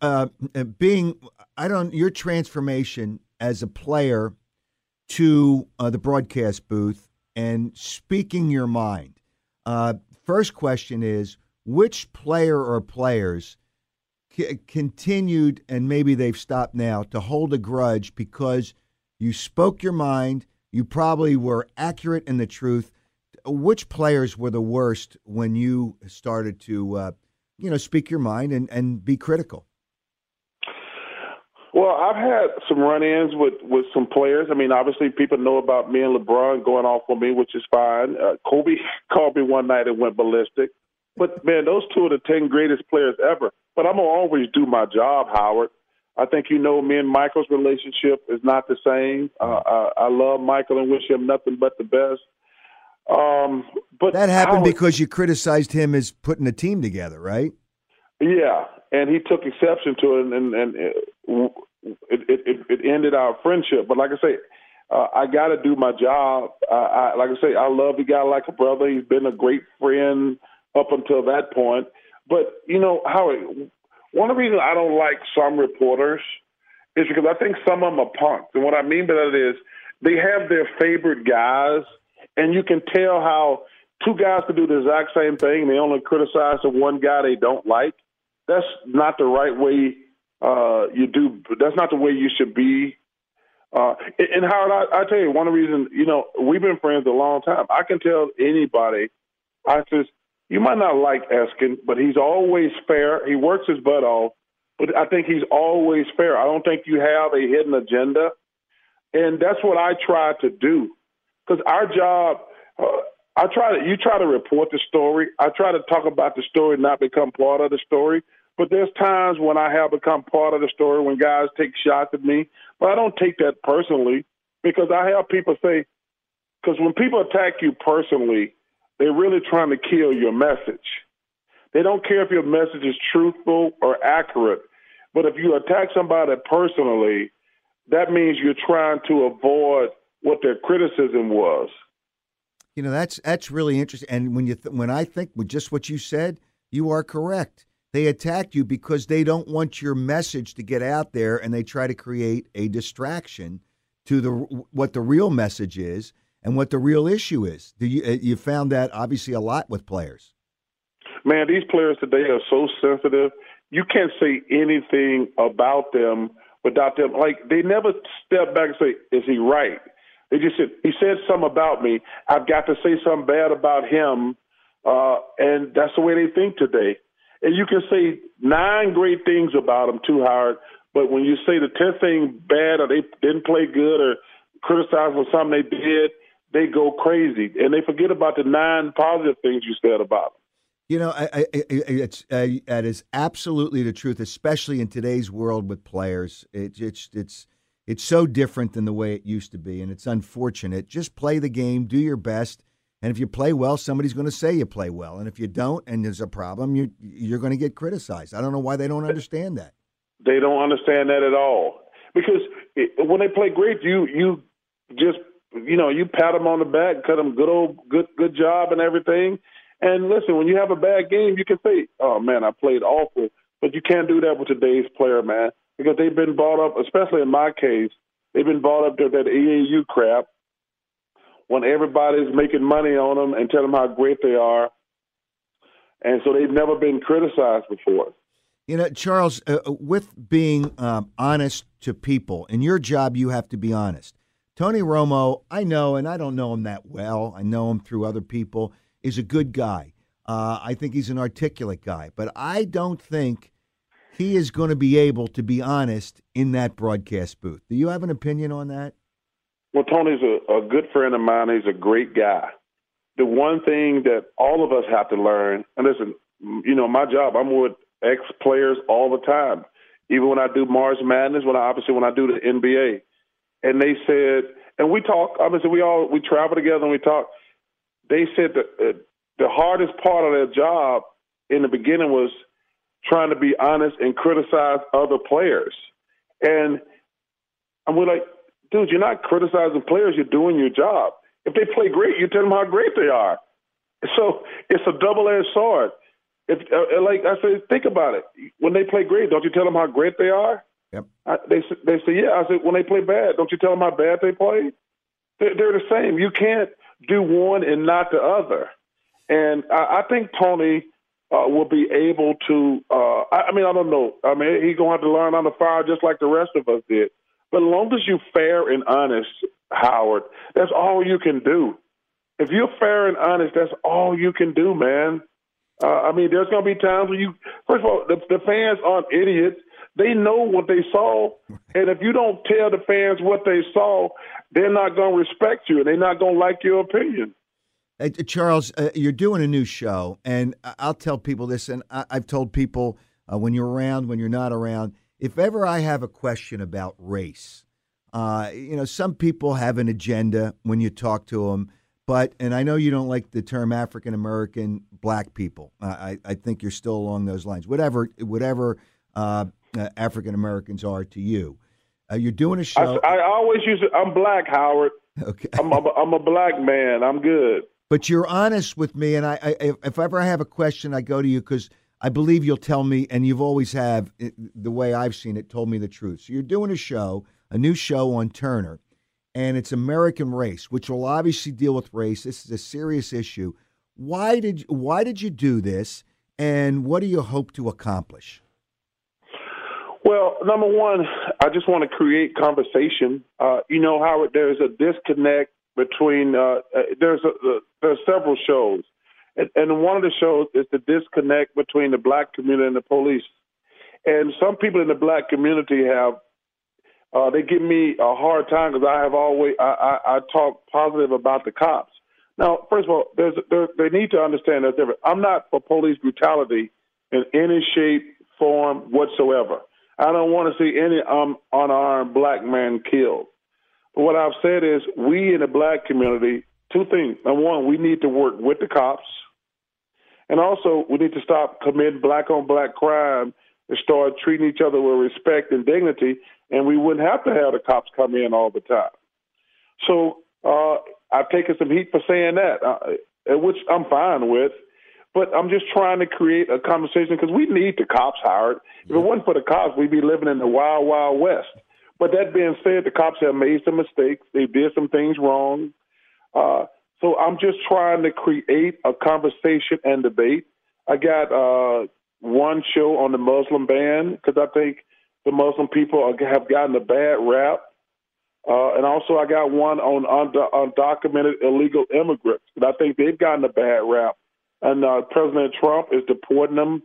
your transformation as a player to the broadcast booth and speaking your mind. First question is, which player or players continued, and maybe they've stopped now, to hold a grudge because you spoke your mind, you probably were accurate in the truth? Which players were the worst when you started to, speak your mind and be critical? Well, I've had some run-ins with some players. I mean, obviously, people know about me and LeBron going off on me, which is fine. Kobe called me one night and went ballistic. But, man, those two are the 10 greatest players ever. But I'm going to always do my job, Howard. I think me and Michael's relationship is not the same. I love Michael and wish him nothing but the best. But that happened because you criticized him as putting a team together, right? Yeah, and he took exception to it, and it ended our friendship. But like I say, I got to do my job. I love the guy like a brother. He's been a great friend up until that point. But, Howard, one of the reasons I don't like some reporters is because I think some of them are punks. And what I mean by that is they have their favorite guys, and you can tell how two guys can do the exact same thing, and they only criticize the one guy they don't like. That's not the right way you do. That's not the way you should be. And Howard, I tell you, one of the reasons, we've been friends a long time. I can tell anybody, you might not like Eskin, but he's always fair. He works his butt off, but I think he's always fair. I don't think you have a hidden agenda. And that's what I try to do. Because our job, You try to report the story. I try to talk about the story, not become part of the story. But there's times when I have become part of the story when guys take shots at me. But I don't take that personally because I have people say, because when people attack you personally, they're really trying to kill your message. They don't care if your message is truthful or accurate. But if you attack somebody personally, that means you're trying to avoid what their criticism was. You know, that's really interesting. And when I think with just what you said, you are correct. They attack you because they don't want your message to get out there, and they try to create a distraction to what the real message is and what the real issue is. You found that obviously a lot with players. Man, these players today are so sensitive. You can't say anything about them without them. Like, they never step back and say, is he right? They just said, he said something about me. I've got to say something bad about him. And that's the way they think today. And you can say 9 great things about them too, Howard. But when you say the 10th thing bad or they didn't play good or criticize for something they did, they go crazy. And they forget about the 9 positive things you said about them. You know, that is absolutely the truth, especially in today's world with players. It's so different than the way it used to be, and it's unfortunate. Just play the game, do your best, and if you play well, somebody's going to say you play well, and if you don't, and there's a problem, you're going to get criticized. I don't know why they don't understand that. They don't understand that at all, because when they play great, you just you pat them on the back, cut them good job and everything. And listen, when you have a bad game, you can say, "Oh man, I played awful," but you can't do that with today's player, man. Because they've been brought up, especially in my case, they've been brought up to that EAU crap when everybody's making money on them and telling them how great they are. And so they've never been criticized before. You know, Charles, with being honest to people, in your job, you have to be honest. Tony Romo, I know, and I don't know him that well. I know him through other people, is a good guy. I think he's an articulate guy. But I don't think he is going to be able to be honest in that broadcast booth. Do you have an opinion on that? Well, Tony's a good friend of mine. He's a great guy. The one thing that all of us have to learn, and listen, my job, I'm with ex-players all the time, even when I do March Madness, when I do the NBA. And they said, and we talk, obviously we travel together and we talk. They said that the hardest part of their job in the beginning was trying to be honest and criticize other players. And we're like, dude, you're not criticizing players, you're doing your job. If they play great, you tell them how great they are. So it's a double-edged sword. Like I said, think about it. When they play great, don't you tell them how great they are? Yep. They say, yeah. I said, when they play bad, don't you tell them how bad they play? They're the same. You can't do one and not the other. And I think Tony will be able to, I don't know. I mean, he's going to have to learn on the fire just like the rest of us did. But as long as you're fair and honest, Howard, that's all you can do. If you're fair and honest, that's all you can do, man. There's going to be times when first of all, the fans aren't idiots. They know what they saw. And if you don't tell the fans what they saw, they're not going to respect you and they're not going to like your opinion. Charles, you're doing a new show, and I'll tell people this, and I've told people when you're around, when you're not around, if ever I have a question about race, some people have an agenda when you talk to them, and I know you don't like the term African-American, black people. I think you're still along those lines. Whatever African-Americans are to you. You're doing a show. I always use it. I'm black, Howard. Okay. I'm a black man. I'm good. But you're honest with me, and if ever I have a question, I go to you because I believe you'll tell me, and you've always have, the way I've seen it, told me the truth. So you're doing a new show on Turner, and it's American Race, which will obviously deal with race. This is a serious issue. Why did you do this, and what do you hope to accomplish? Well, number one, I just want to create conversation. Howard, there's a disconnect between there's several shows, and one of the shows is the disconnect between the black community and the police. And some people in the black community have they give me a hard time because I talk positive about the cops, Now, first of all, they need to understand that's different. I'm not for police brutality in any shape, form whatsoever. I don't want to see any unarmed black man killed. But what I've said is we in the black community, two things. Number one, we need to work with the cops. And also, we need to stop committing black-on-black crime and start treating each other with respect and dignity, and we wouldn't have to have the cops come in all the time. So I've taken some heat for saying that, which I'm fine with. But I'm just trying to create a conversation because we need the cops, Howard. If it wasn't for the cops, we'd be living in the wild, wild west. But that being said, the cops have made some mistakes. They did some things wrong. So I'm just trying to create a conversation and debate. I got one show on the Muslim ban because I think the Muslim people have gotten a bad rap. And also I got one on undocumented illegal immigrants. And I think they've gotten a bad rap. And President Trump is deporting them.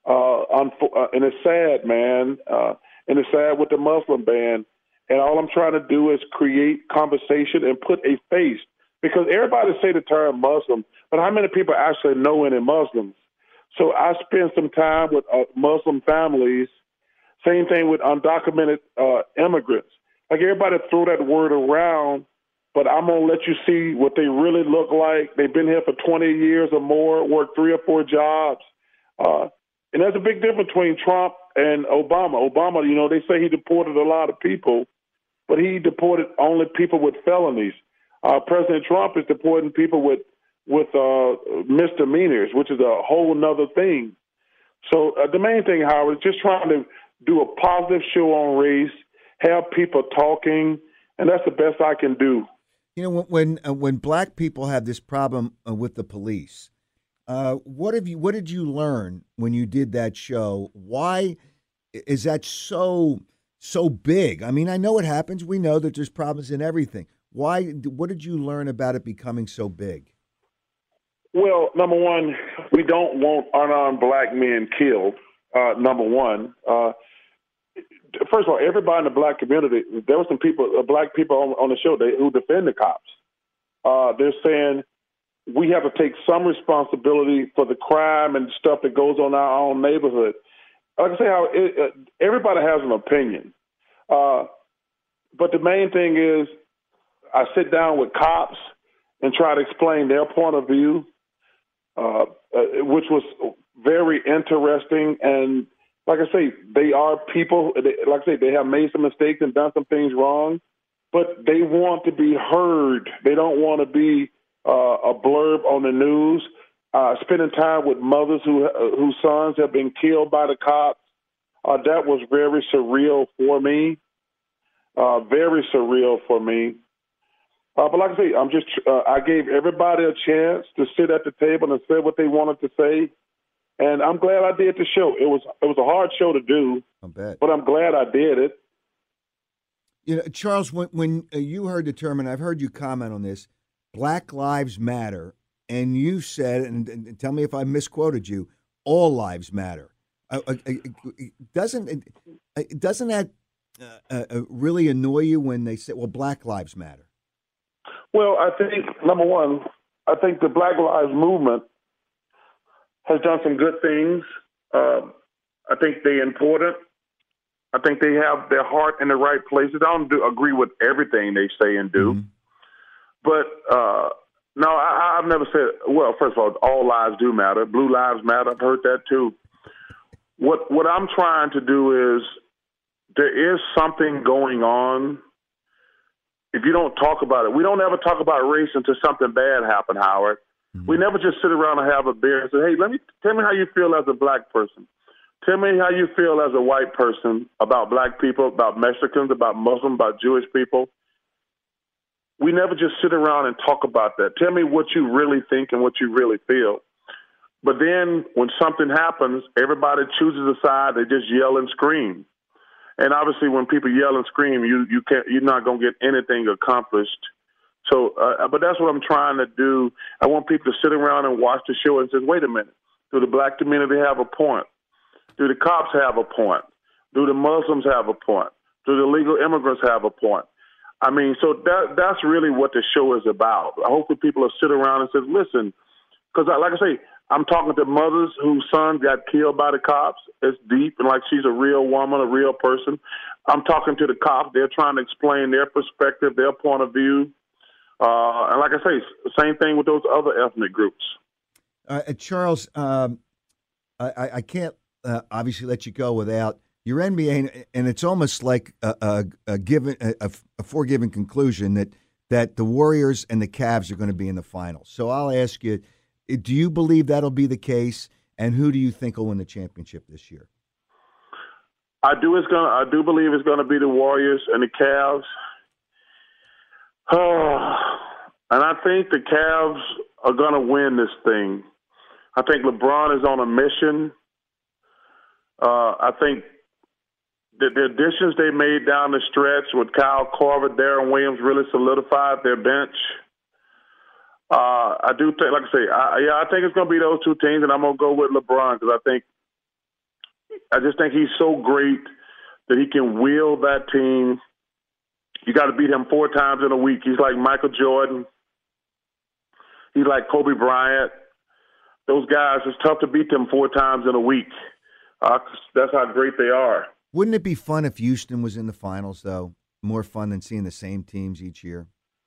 And it's sad, man. And it's sad with the Muslim ban. And all I'm trying to do is create conversation and put a face. Because everybody say the term Muslim, but how many people actually know any Muslims? So I spend some time with Muslim families. Same thing with undocumented immigrants. Like everybody throw that word around, but I'm going to let you see what they really look like. They've been here for 20 years or more, worked 3 or 4 jobs. And there's a big difference between Trump and Obama. Obama, you know, they say he deported a lot of people, but he deported only people with felonies. President Trump is deporting people with misdemeanors, which is a whole nother thing. So the main thing, Howard, is just trying to do a positive show on race, have people talking, and that's the best I can do. You know, when black people have this problem with the police, what did you learn when you did that show? Why is that so big? I mean, I know it happens. We know that there's problems in everything. Why? What did you learn about it becoming so big? Well, number one, we don't want unarmed black men killed. Number one. First of all, everybody in the black community, there were some people, black people on the show who defend the cops. They're saying we have to take some responsibility for the crime and stuff that goes on in our own neighborhood. Like I say, how everybody has an opinion. But the main thing is I sit down with cops and try to explain their point of view, which was very interesting. And like I say, they are people, like I say, they have made some mistakes and done some things wrong, but they want to be heard. They don't want to be a blurb on the news. Spending time with mothers whose sons have been killed by the cops, that was very surreal for me. Very surreal for me. But like I say, I gave everybody a chance to sit at the table and say what they wanted to say. And I'm glad I did the show. It was a hard show to do, I bet. But I'm glad I did it. You know, Charles, when you heard the term, and I've heard you comment on this, Black Lives Matter, and you said, and tell me if I misquoted you, all lives matter. Doesn't that really annoy you when they say, well, Black Lives Matter? Well, I think, number one, I think the Black Lives Movement has done some good things. I think they're important. I think they have their heart in the right places. I don't agree with everything they say and do. Mm-hmm. But, no, I've never said, well, first of all lives do matter. Blue lives matter. I've heard that too. What I'm trying to do is there is something going on. If you don't talk about it, we don't ever talk about race until something bad happened, Howard. Mm-hmm. We never just sit around and have a beer and say, hey, tell me how you feel as a black person. Tell me how you feel as a white person about black people, about Mexicans, about Muslims, about Jewish people. We never just sit around and talk about that. Tell me what you really think and what you really feel. But then when something happens, everybody chooses a side. They just yell and scream. And obviously when people yell and scream, you're not going to get anything accomplished. So, but that's what I'm trying to do. I want people to sit around and watch the show and say, wait a minute, do the black community have a point? Do the cops have a point? Do the Muslims have a point? Do the illegal immigrants have a point? I mean, so that's really what the show is about. Hopefully people will sit around and say, listen, because like I say, I'm talking to mothers whose sons got killed by the cops. It's deep, and like she's a real woman, a real person. I'm talking to the cops. They're trying to explain their perspective, their point of view. And like I say, same thing with those other ethnic groups. Charles, I can't obviously let you go without your NBA, and it's almost like a foregiven conclusion that the Warriors and the Cavs are going to be in the finals. So I'll ask you, do you believe that'll be the case, and who do you think will win the championship this year? I do believe it's going to be the Warriors and the Cavs. And I think the Cavs are going to win this thing. I think LeBron is on a mission. I think the additions they made down the stretch with Kyle Korver, Darren Williams really solidified their bench. I do think, like I say, I think it's going to be those two teams, and I'm going to go with LeBron because I just think he's so great that he can wield that team. You got to beat him 4 times in a week. He's like Michael Jordan. He's like Kobe Bryant. Those guys, it's tough to beat them 4 times in a week. That's how great they are. Wouldn't it be fun if Houston was in the finals, though? More fun than seeing the same teams each year?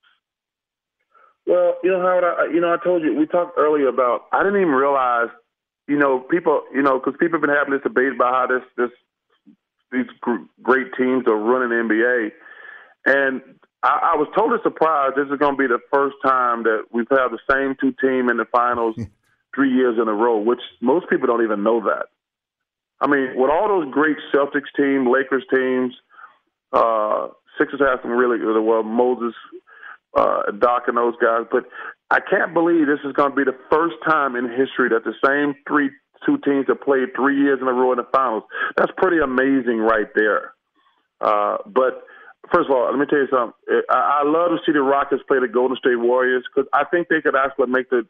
Well, Howard, I told you, we talked earlier about, I didn't even realize, people, because people have been having this debate about how these great teams are running the NBA. And I was totally surprised this is going to be the first time that we've had the same 2 teams in the finals 3 years in a row, which most people don't even know that. I mean, with all those great Celtics teams, Lakers teams, Sixers have some really good, Moses, Doc and those guys. But I can't believe this is going to be the first time in history that the same 2 teams have played 3 years in a row in the finals. That's pretty amazing right there. But first of all, let me tell you something. I love to see the Rockets play the Golden State Warriors because I think they could actually make the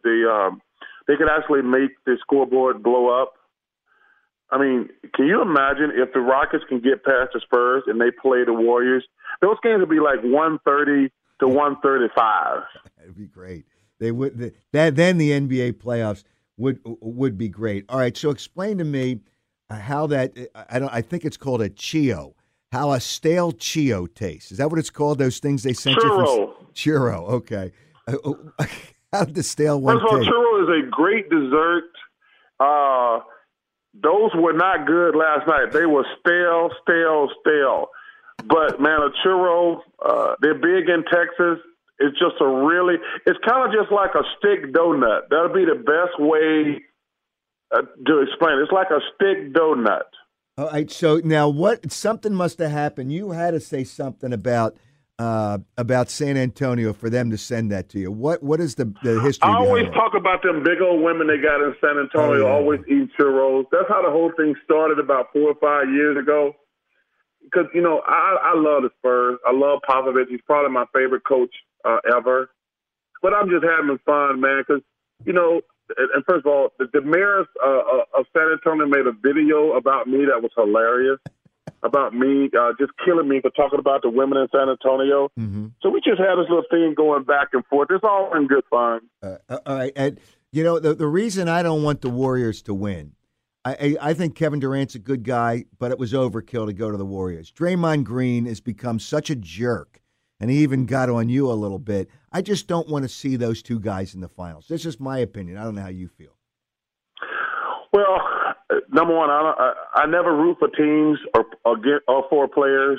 scoreboard blow up. I mean, can you imagine if the Rockets can get past the Spurs and they play the Warriors? Those games would be like 130 to 135. That'd be great. They would. Then the NBA playoffs would be great. All right. So explain to me how that. I think it's called a Chio. How a stale Chio tastes. Is that what it's called? Those things they sent you from Churro. Okay. How did the stale one taste? First of all, churro is a great dessert. Those were not good last night. They were stale. But, man, a churro, they're big in Texas. It's just it's kind of just like a stick donut. That would be the best way to explain it. It's like a stick donut. All right, so now something must have happened. You had to say something about San Antonio for them to send that to you. What is the history? I always talk about them big old women they got in San Antonio, always eat churros. That's how the whole thing started about 4 or 5 years ago. Because, I love the Spurs. I love Popovich. He's probably my favorite coach ever. But I'm just having fun, man, because, and first of all, the mayor of San Antonio made a video about me that was hilarious, about me just killing me for talking about the women in San Antonio. Mm-hmm. So we just had this little thing going back and forth. It's all in good fun. All right. And, the reason I don't want the Warriors to win, I think Kevin Durant's a good guy, but it was overkill to go to the Warriors. Draymond Green has become such a jerk, and he even got on you a little bit. I just don't want to see those 2 guys in the finals. That's just my opinion. I don't know how you feel. Well, number one, I never root for teams or for players.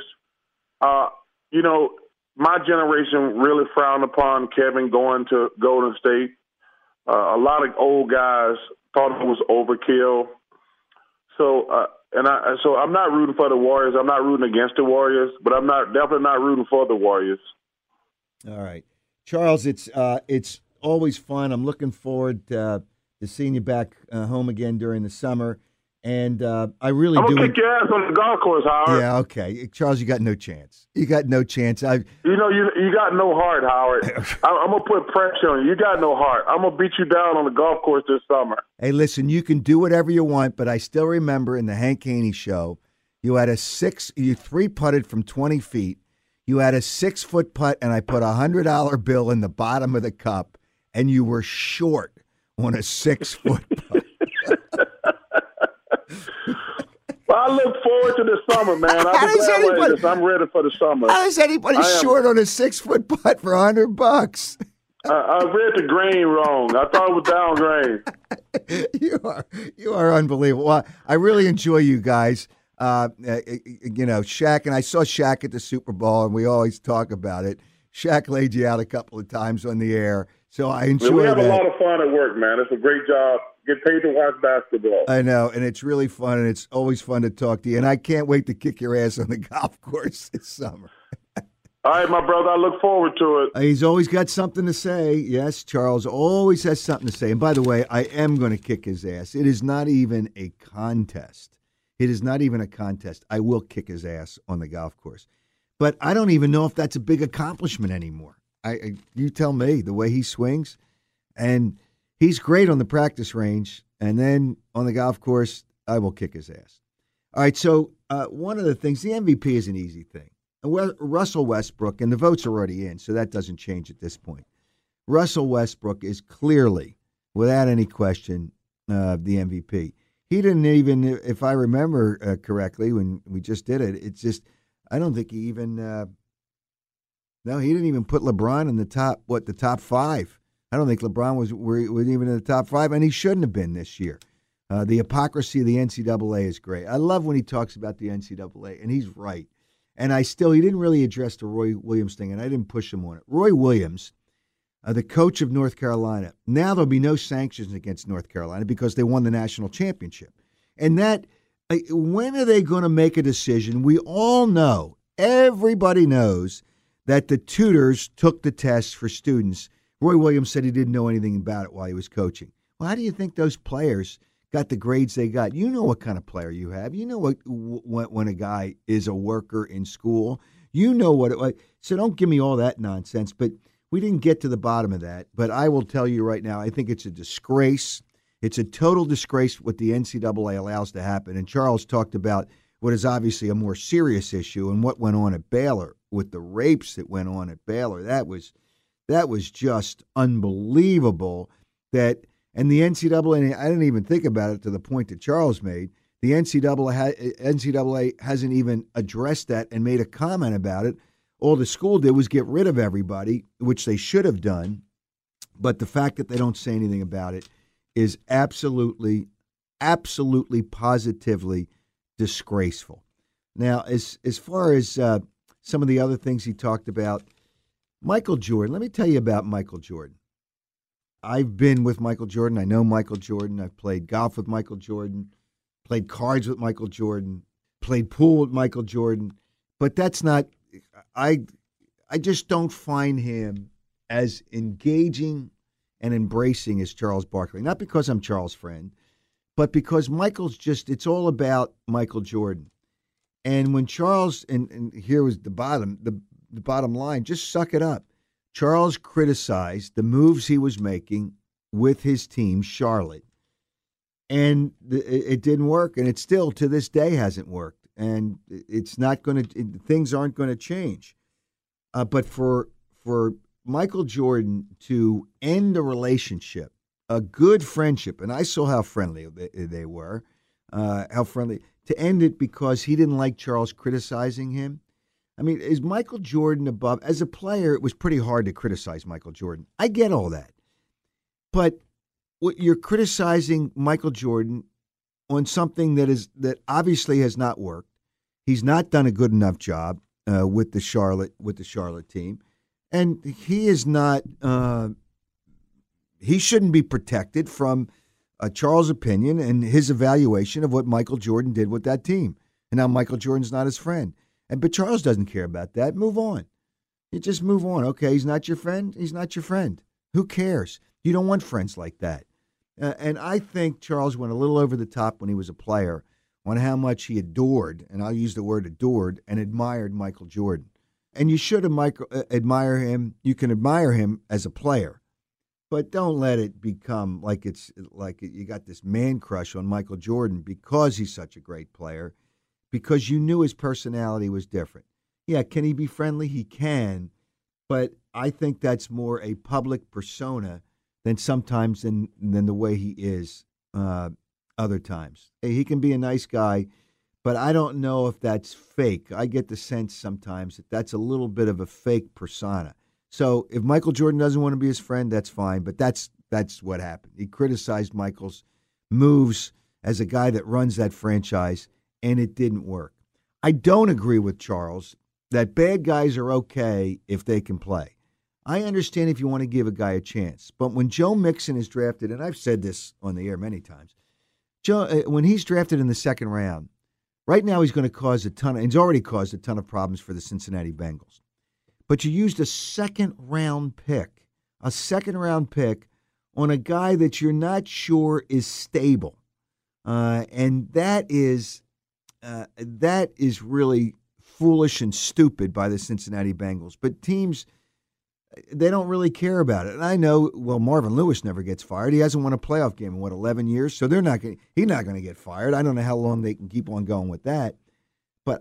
My generation really frowned upon Kevin going to Golden State. A lot of old guys thought it was overkill. So, so I'm not rooting for the Warriors. I'm not rooting against the Warriors, but I'm definitely not rooting for the Warriors. All right, Charles. It's always fun. I'm looking forward to seeing you back home again during the summer. And I really I'm do. I'm gonna kick your ass on the golf course, Howard. Yeah, okay, Charles, you got no chance. You got no chance. You got no heart, Howard. I'm gonna put pressure on you. You got no heart. I'm gonna beat you down on the golf course this summer. Hey, listen, you can do whatever you want, but I still remember in the Hank Haney show, you had you 3-putted from 20 feet. You had a 6-foot putt, and I put a $100 bill in the bottom of the cup, and you were short on a 6-foot putt. Well, I look forward to the summer, man. I'm ready for the summer. How is anybody short on a 6-foot putt for $100? I read the grain wrong. I thought it was down grain. You are unbelievable. Well, I really enjoy you guys. Shaq, and I saw Shaq at the Super Bowl, and we always talk about it. Shaq laid you out a couple of times on the air, so I enjoy that. We have a lot of fun at work, man. It's a great job. Get paid to watch basketball. I know, and it's really fun, and it's always fun to talk to you, and I can't wait to kick your ass on the golf course this summer. All right, my brother, I look forward to it. He's always got something to say. Yes, Charles always has something to say. And by the way, I am going to kick his ass. It is not even a contest. It is not even a contest. I will kick his ass on the golf course. But I don't even know if that's a big accomplishment anymore. You tell me, the way he swings. And he's great on the practice range. And then on the golf course, I will kick his ass. All right, so one of the things, the MVP is an easy thing. Russell Westbrook, and the votes are already in, so that doesn't change at this point. Russell Westbrook is clearly, without any question, the MVP. He didn't even, if I remember correctly, when we just did it, it's just, I don't think he even, he didn't even put LeBron in the top 5. I don't think LeBron was even in the top 5, and he shouldn't have been this year. The hypocrisy of the NCAA is great. I love when he talks about the NCAA, and he's right. And he didn't really address the Roy Williams thing, and I didn't push him on it. Roy Williams, the coach of North Carolina, now there'll be no sanctions against North Carolina because they won the national championship. And that, when are they going to make a decision? We all know, everybody knows, that the tutors took the tests for students. Roy Williams said he didn't know anything about it while he was coaching. Well, how do you think those players got the grades they got? You know what kind of player you have. You know when a guy is a worker in school. You know what it was. So don't give me all that nonsense. But we didn't get to the bottom of that. But I will tell you right now, I think it's a disgrace. It's a total disgrace what the NCAA allows to happen. And Charles talked about what is obviously a more serious issue and what went on at Baylor with the rapes that went on at Baylor. That was just unbelievable. And the NCAA, I didn't even think about it to the point that Charles made. The NCAA hasn't even addressed that and made a comment about it. All the school did was get rid of everybody, which they should have done. But the fact that they don't say anything about it is absolutely, positively disgraceful. Now, as far as some of the other things he talked about, Michael Jordan, let me tell you about Michael Jordan. I've been with Michael Jordan. I know Michael Jordan. I've played golf with Michael Jordan, played cards with Michael Jordan, played pool with Michael Jordan. But that's not – I just don't find him as engaging and embracing as Charles Barkley. Not because I'm Charles' friend, but because Michael's just – it's all about Michael Jordan. And when Charles – and here was the bottom line, just suck it up. Charles criticized the moves he was making with his team, Charlotte, and it didn't work, and it still, to this day, hasn't worked, and it's not going to. Things aren't going to change. But for Michael Jordan to end a relationship, a good friendship, and I saw how friendly they were, to end it because he didn't like Charles criticizing him. I mean, is Michael Jordan above? As a player, it was pretty hard to criticize Michael Jordan. I get all that. But you're criticizing Michael Jordan on something that obviously has not worked. He's not done a good enough job with the Charlotte team. And he is not he shouldn't be protected from Charles' opinion and his evaluation of what Michael Jordan did with that team. And now Michael Jordan's not his friend. But Charles doesn't care about that. Move on. You just move on. Okay, he's not your friend. He's not your friend. Who cares? You don't want friends like that. And I think Charles went a little over the top when he was a player on how much he adored, and I'll use the word adored, and admired Michael Jordan. And you should admire him. You can admire him as a player, but don't let it become like you got this man crush on Michael Jordan because he's such a great player. Because you knew his personality was different. Yeah, can he be friendly? He can, but I think that's more a public persona than sometimes than the way he is other times. Hey, he can be a nice guy, but I don't know if that's fake. I get the sense sometimes that that's a little bit of a fake persona. So if Michael Jordan doesn't want to be his friend, that's fine, but that's what happened. He criticized Michael's moves as a guy that runs that franchise, and it didn't work. I don't agree with Charles that bad guys are okay if they can play. I understand if you want to give a guy a chance, but when Joe Mixon is drafted, and I've said this on the air many times, when he's drafted in the second round, right now he's going to cause he's already caused a ton of problems for the Cincinnati Bengals. But you used a second-round pick on a guy that you're not sure is stable. And that is really foolish and stupid by the Cincinnati Bengals. But teams, they don't really care about it. And I know, Marvin Lewis never gets fired. He hasn't won a playoff game in, 11 years? So he's not going to get fired. I don't know how long they can keep on going with that. But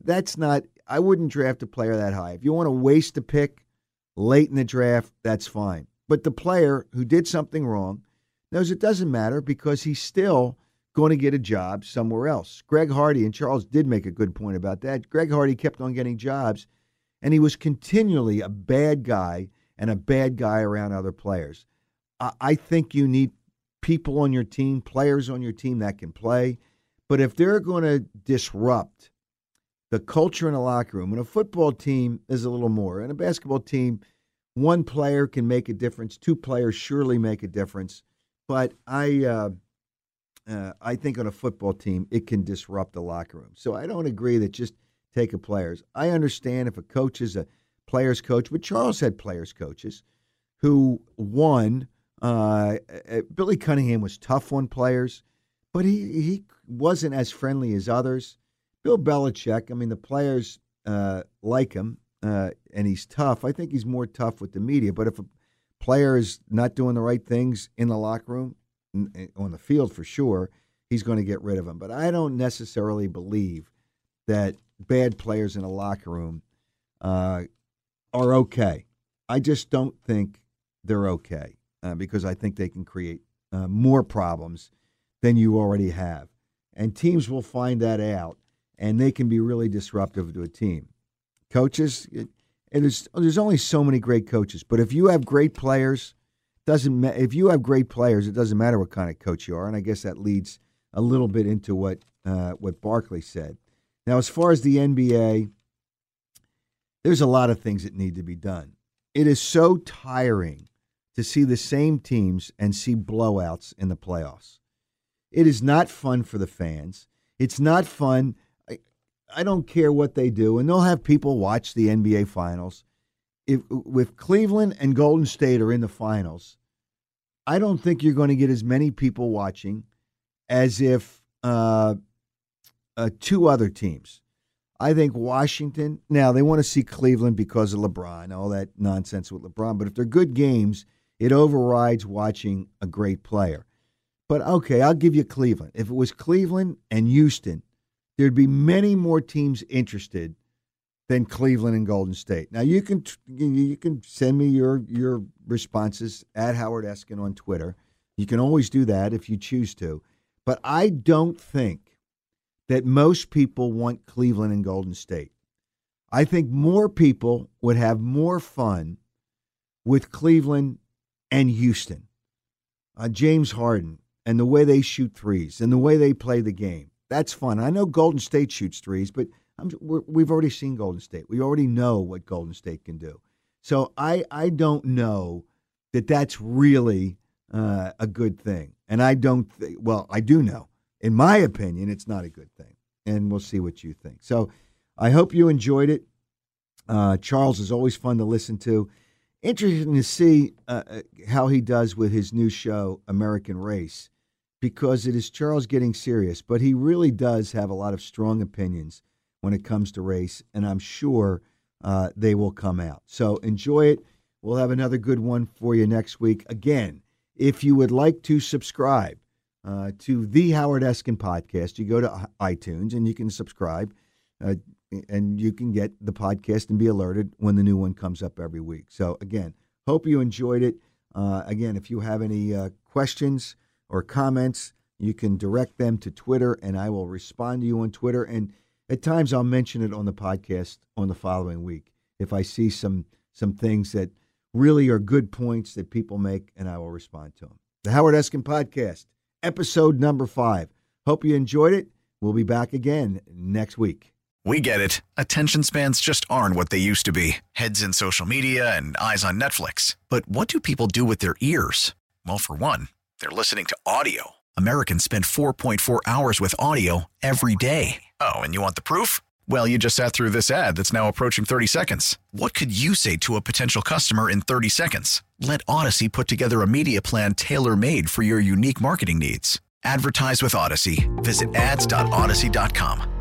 I wouldn't draft a player that high. If you want to waste a pick late in the draft, that's fine. But the player who did something wrong knows it doesn't matter because he's still going to get a job somewhere else. Greg Hardy, and Charles did make a good point about that. Greg Hardy kept on getting jobs, and he was continually a bad guy and a bad guy around other players. I think you need people on your team, players on your team that can play. But if they're going to disrupt the culture in a locker room, and a football team is a little more, and a basketball team, one player can make a difference. Two players surely make a difference. But I think on a football team, it can disrupt the locker room. So I don't agree that just take a players. I understand if a coach is a player's coach, but Charles had players coaches who won. Billy Cunningham was tough on players, but he wasn't as friendly as others. Bill Belichick, the players like him, and he's tough. I think he's more tough with the media. But if a player is not doing the right things in the locker room, on the field for sure, he's going to get rid of him. But I don't necessarily believe that bad players in a locker room are okay. I just don't think they're okay because I think they can create more problems than you already have. And teams will find that out, and they can be really disruptive to a team. Coaches, there's only so many great coaches, but if you have great players, if you have great players, it doesn't matter what kind of coach you are, and I guess that leads a little bit into what Barkley said. Now, as far as the NBA, there's a lot of things that need to be done. It is so tiring to see the same teams and see blowouts in the playoffs. It is not fun for the fans. It's not fun. I don't care what they do, and they'll have people watch the NBA Finals. If Cleveland and Golden State are in the finals, I don't think you're going to get as many people watching as if two other teams. I think Washington, now they want to see Cleveland because of LeBron, all that nonsense with LeBron, but if they're good games, it overrides watching a great player. But okay, I'll give you Cleveland. If it was Cleveland and Houston, there'd be many more teams interested than Cleveland and Golden State. Now, you can send me your responses at Howard Eskin on Twitter. You can always do that if you choose to. But I don't think that most people want Cleveland and Golden State. I think more people would have more fun with Cleveland and Houston. James Harden and the way they shoot threes and the way they play the game. That's fun. I know Golden State shoots threes, but we've already seen Golden State. We already know what Golden State can do. So I don't know that that's really a good thing. And I don't I do know. In my opinion, it's not a good thing. And we'll see what you think. So I hope you enjoyed it. Charles is always fun to listen to. Interesting to see how he does with his new show, American Race, because it is Charles getting serious. But he really does have a lot of strong opinions when it comes to race, and I'm sure they will come out. So enjoy it. We'll have another good one for you next week. Again, if you would like to subscribe to the Howard Eskin podcast, you go to iTunes and you can subscribe. and you can get the podcast and be alerted when the new one comes up every week. So, again, hope you enjoyed it. Again, if you have any questions or comments, you can direct them to Twitter, and I will respond to you on Twitter. And at times I'll mention it on the podcast on the following week if I see some things that really are good points that people make, and I will respond to them. The Howard Eskin Podcast, episode number 5. Hope you enjoyed it. We'll be back again next week. We get it. Attention spans just aren't what they used to be. Heads in social media and eyes on Netflix. But what do people do with their ears? Well, for one, they're listening to audio. Americans spend 4.4 hours with audio every day. Oh, and you want the proof? Well, you just sat through this ad that's now approaching 30 seconds. What could you say to a potential customer in 30 seconds? Let Odyssey put together a media plan tailor-made for your unique marketing needs. Advertise with Odyssey. Visit ads.odyssey.com.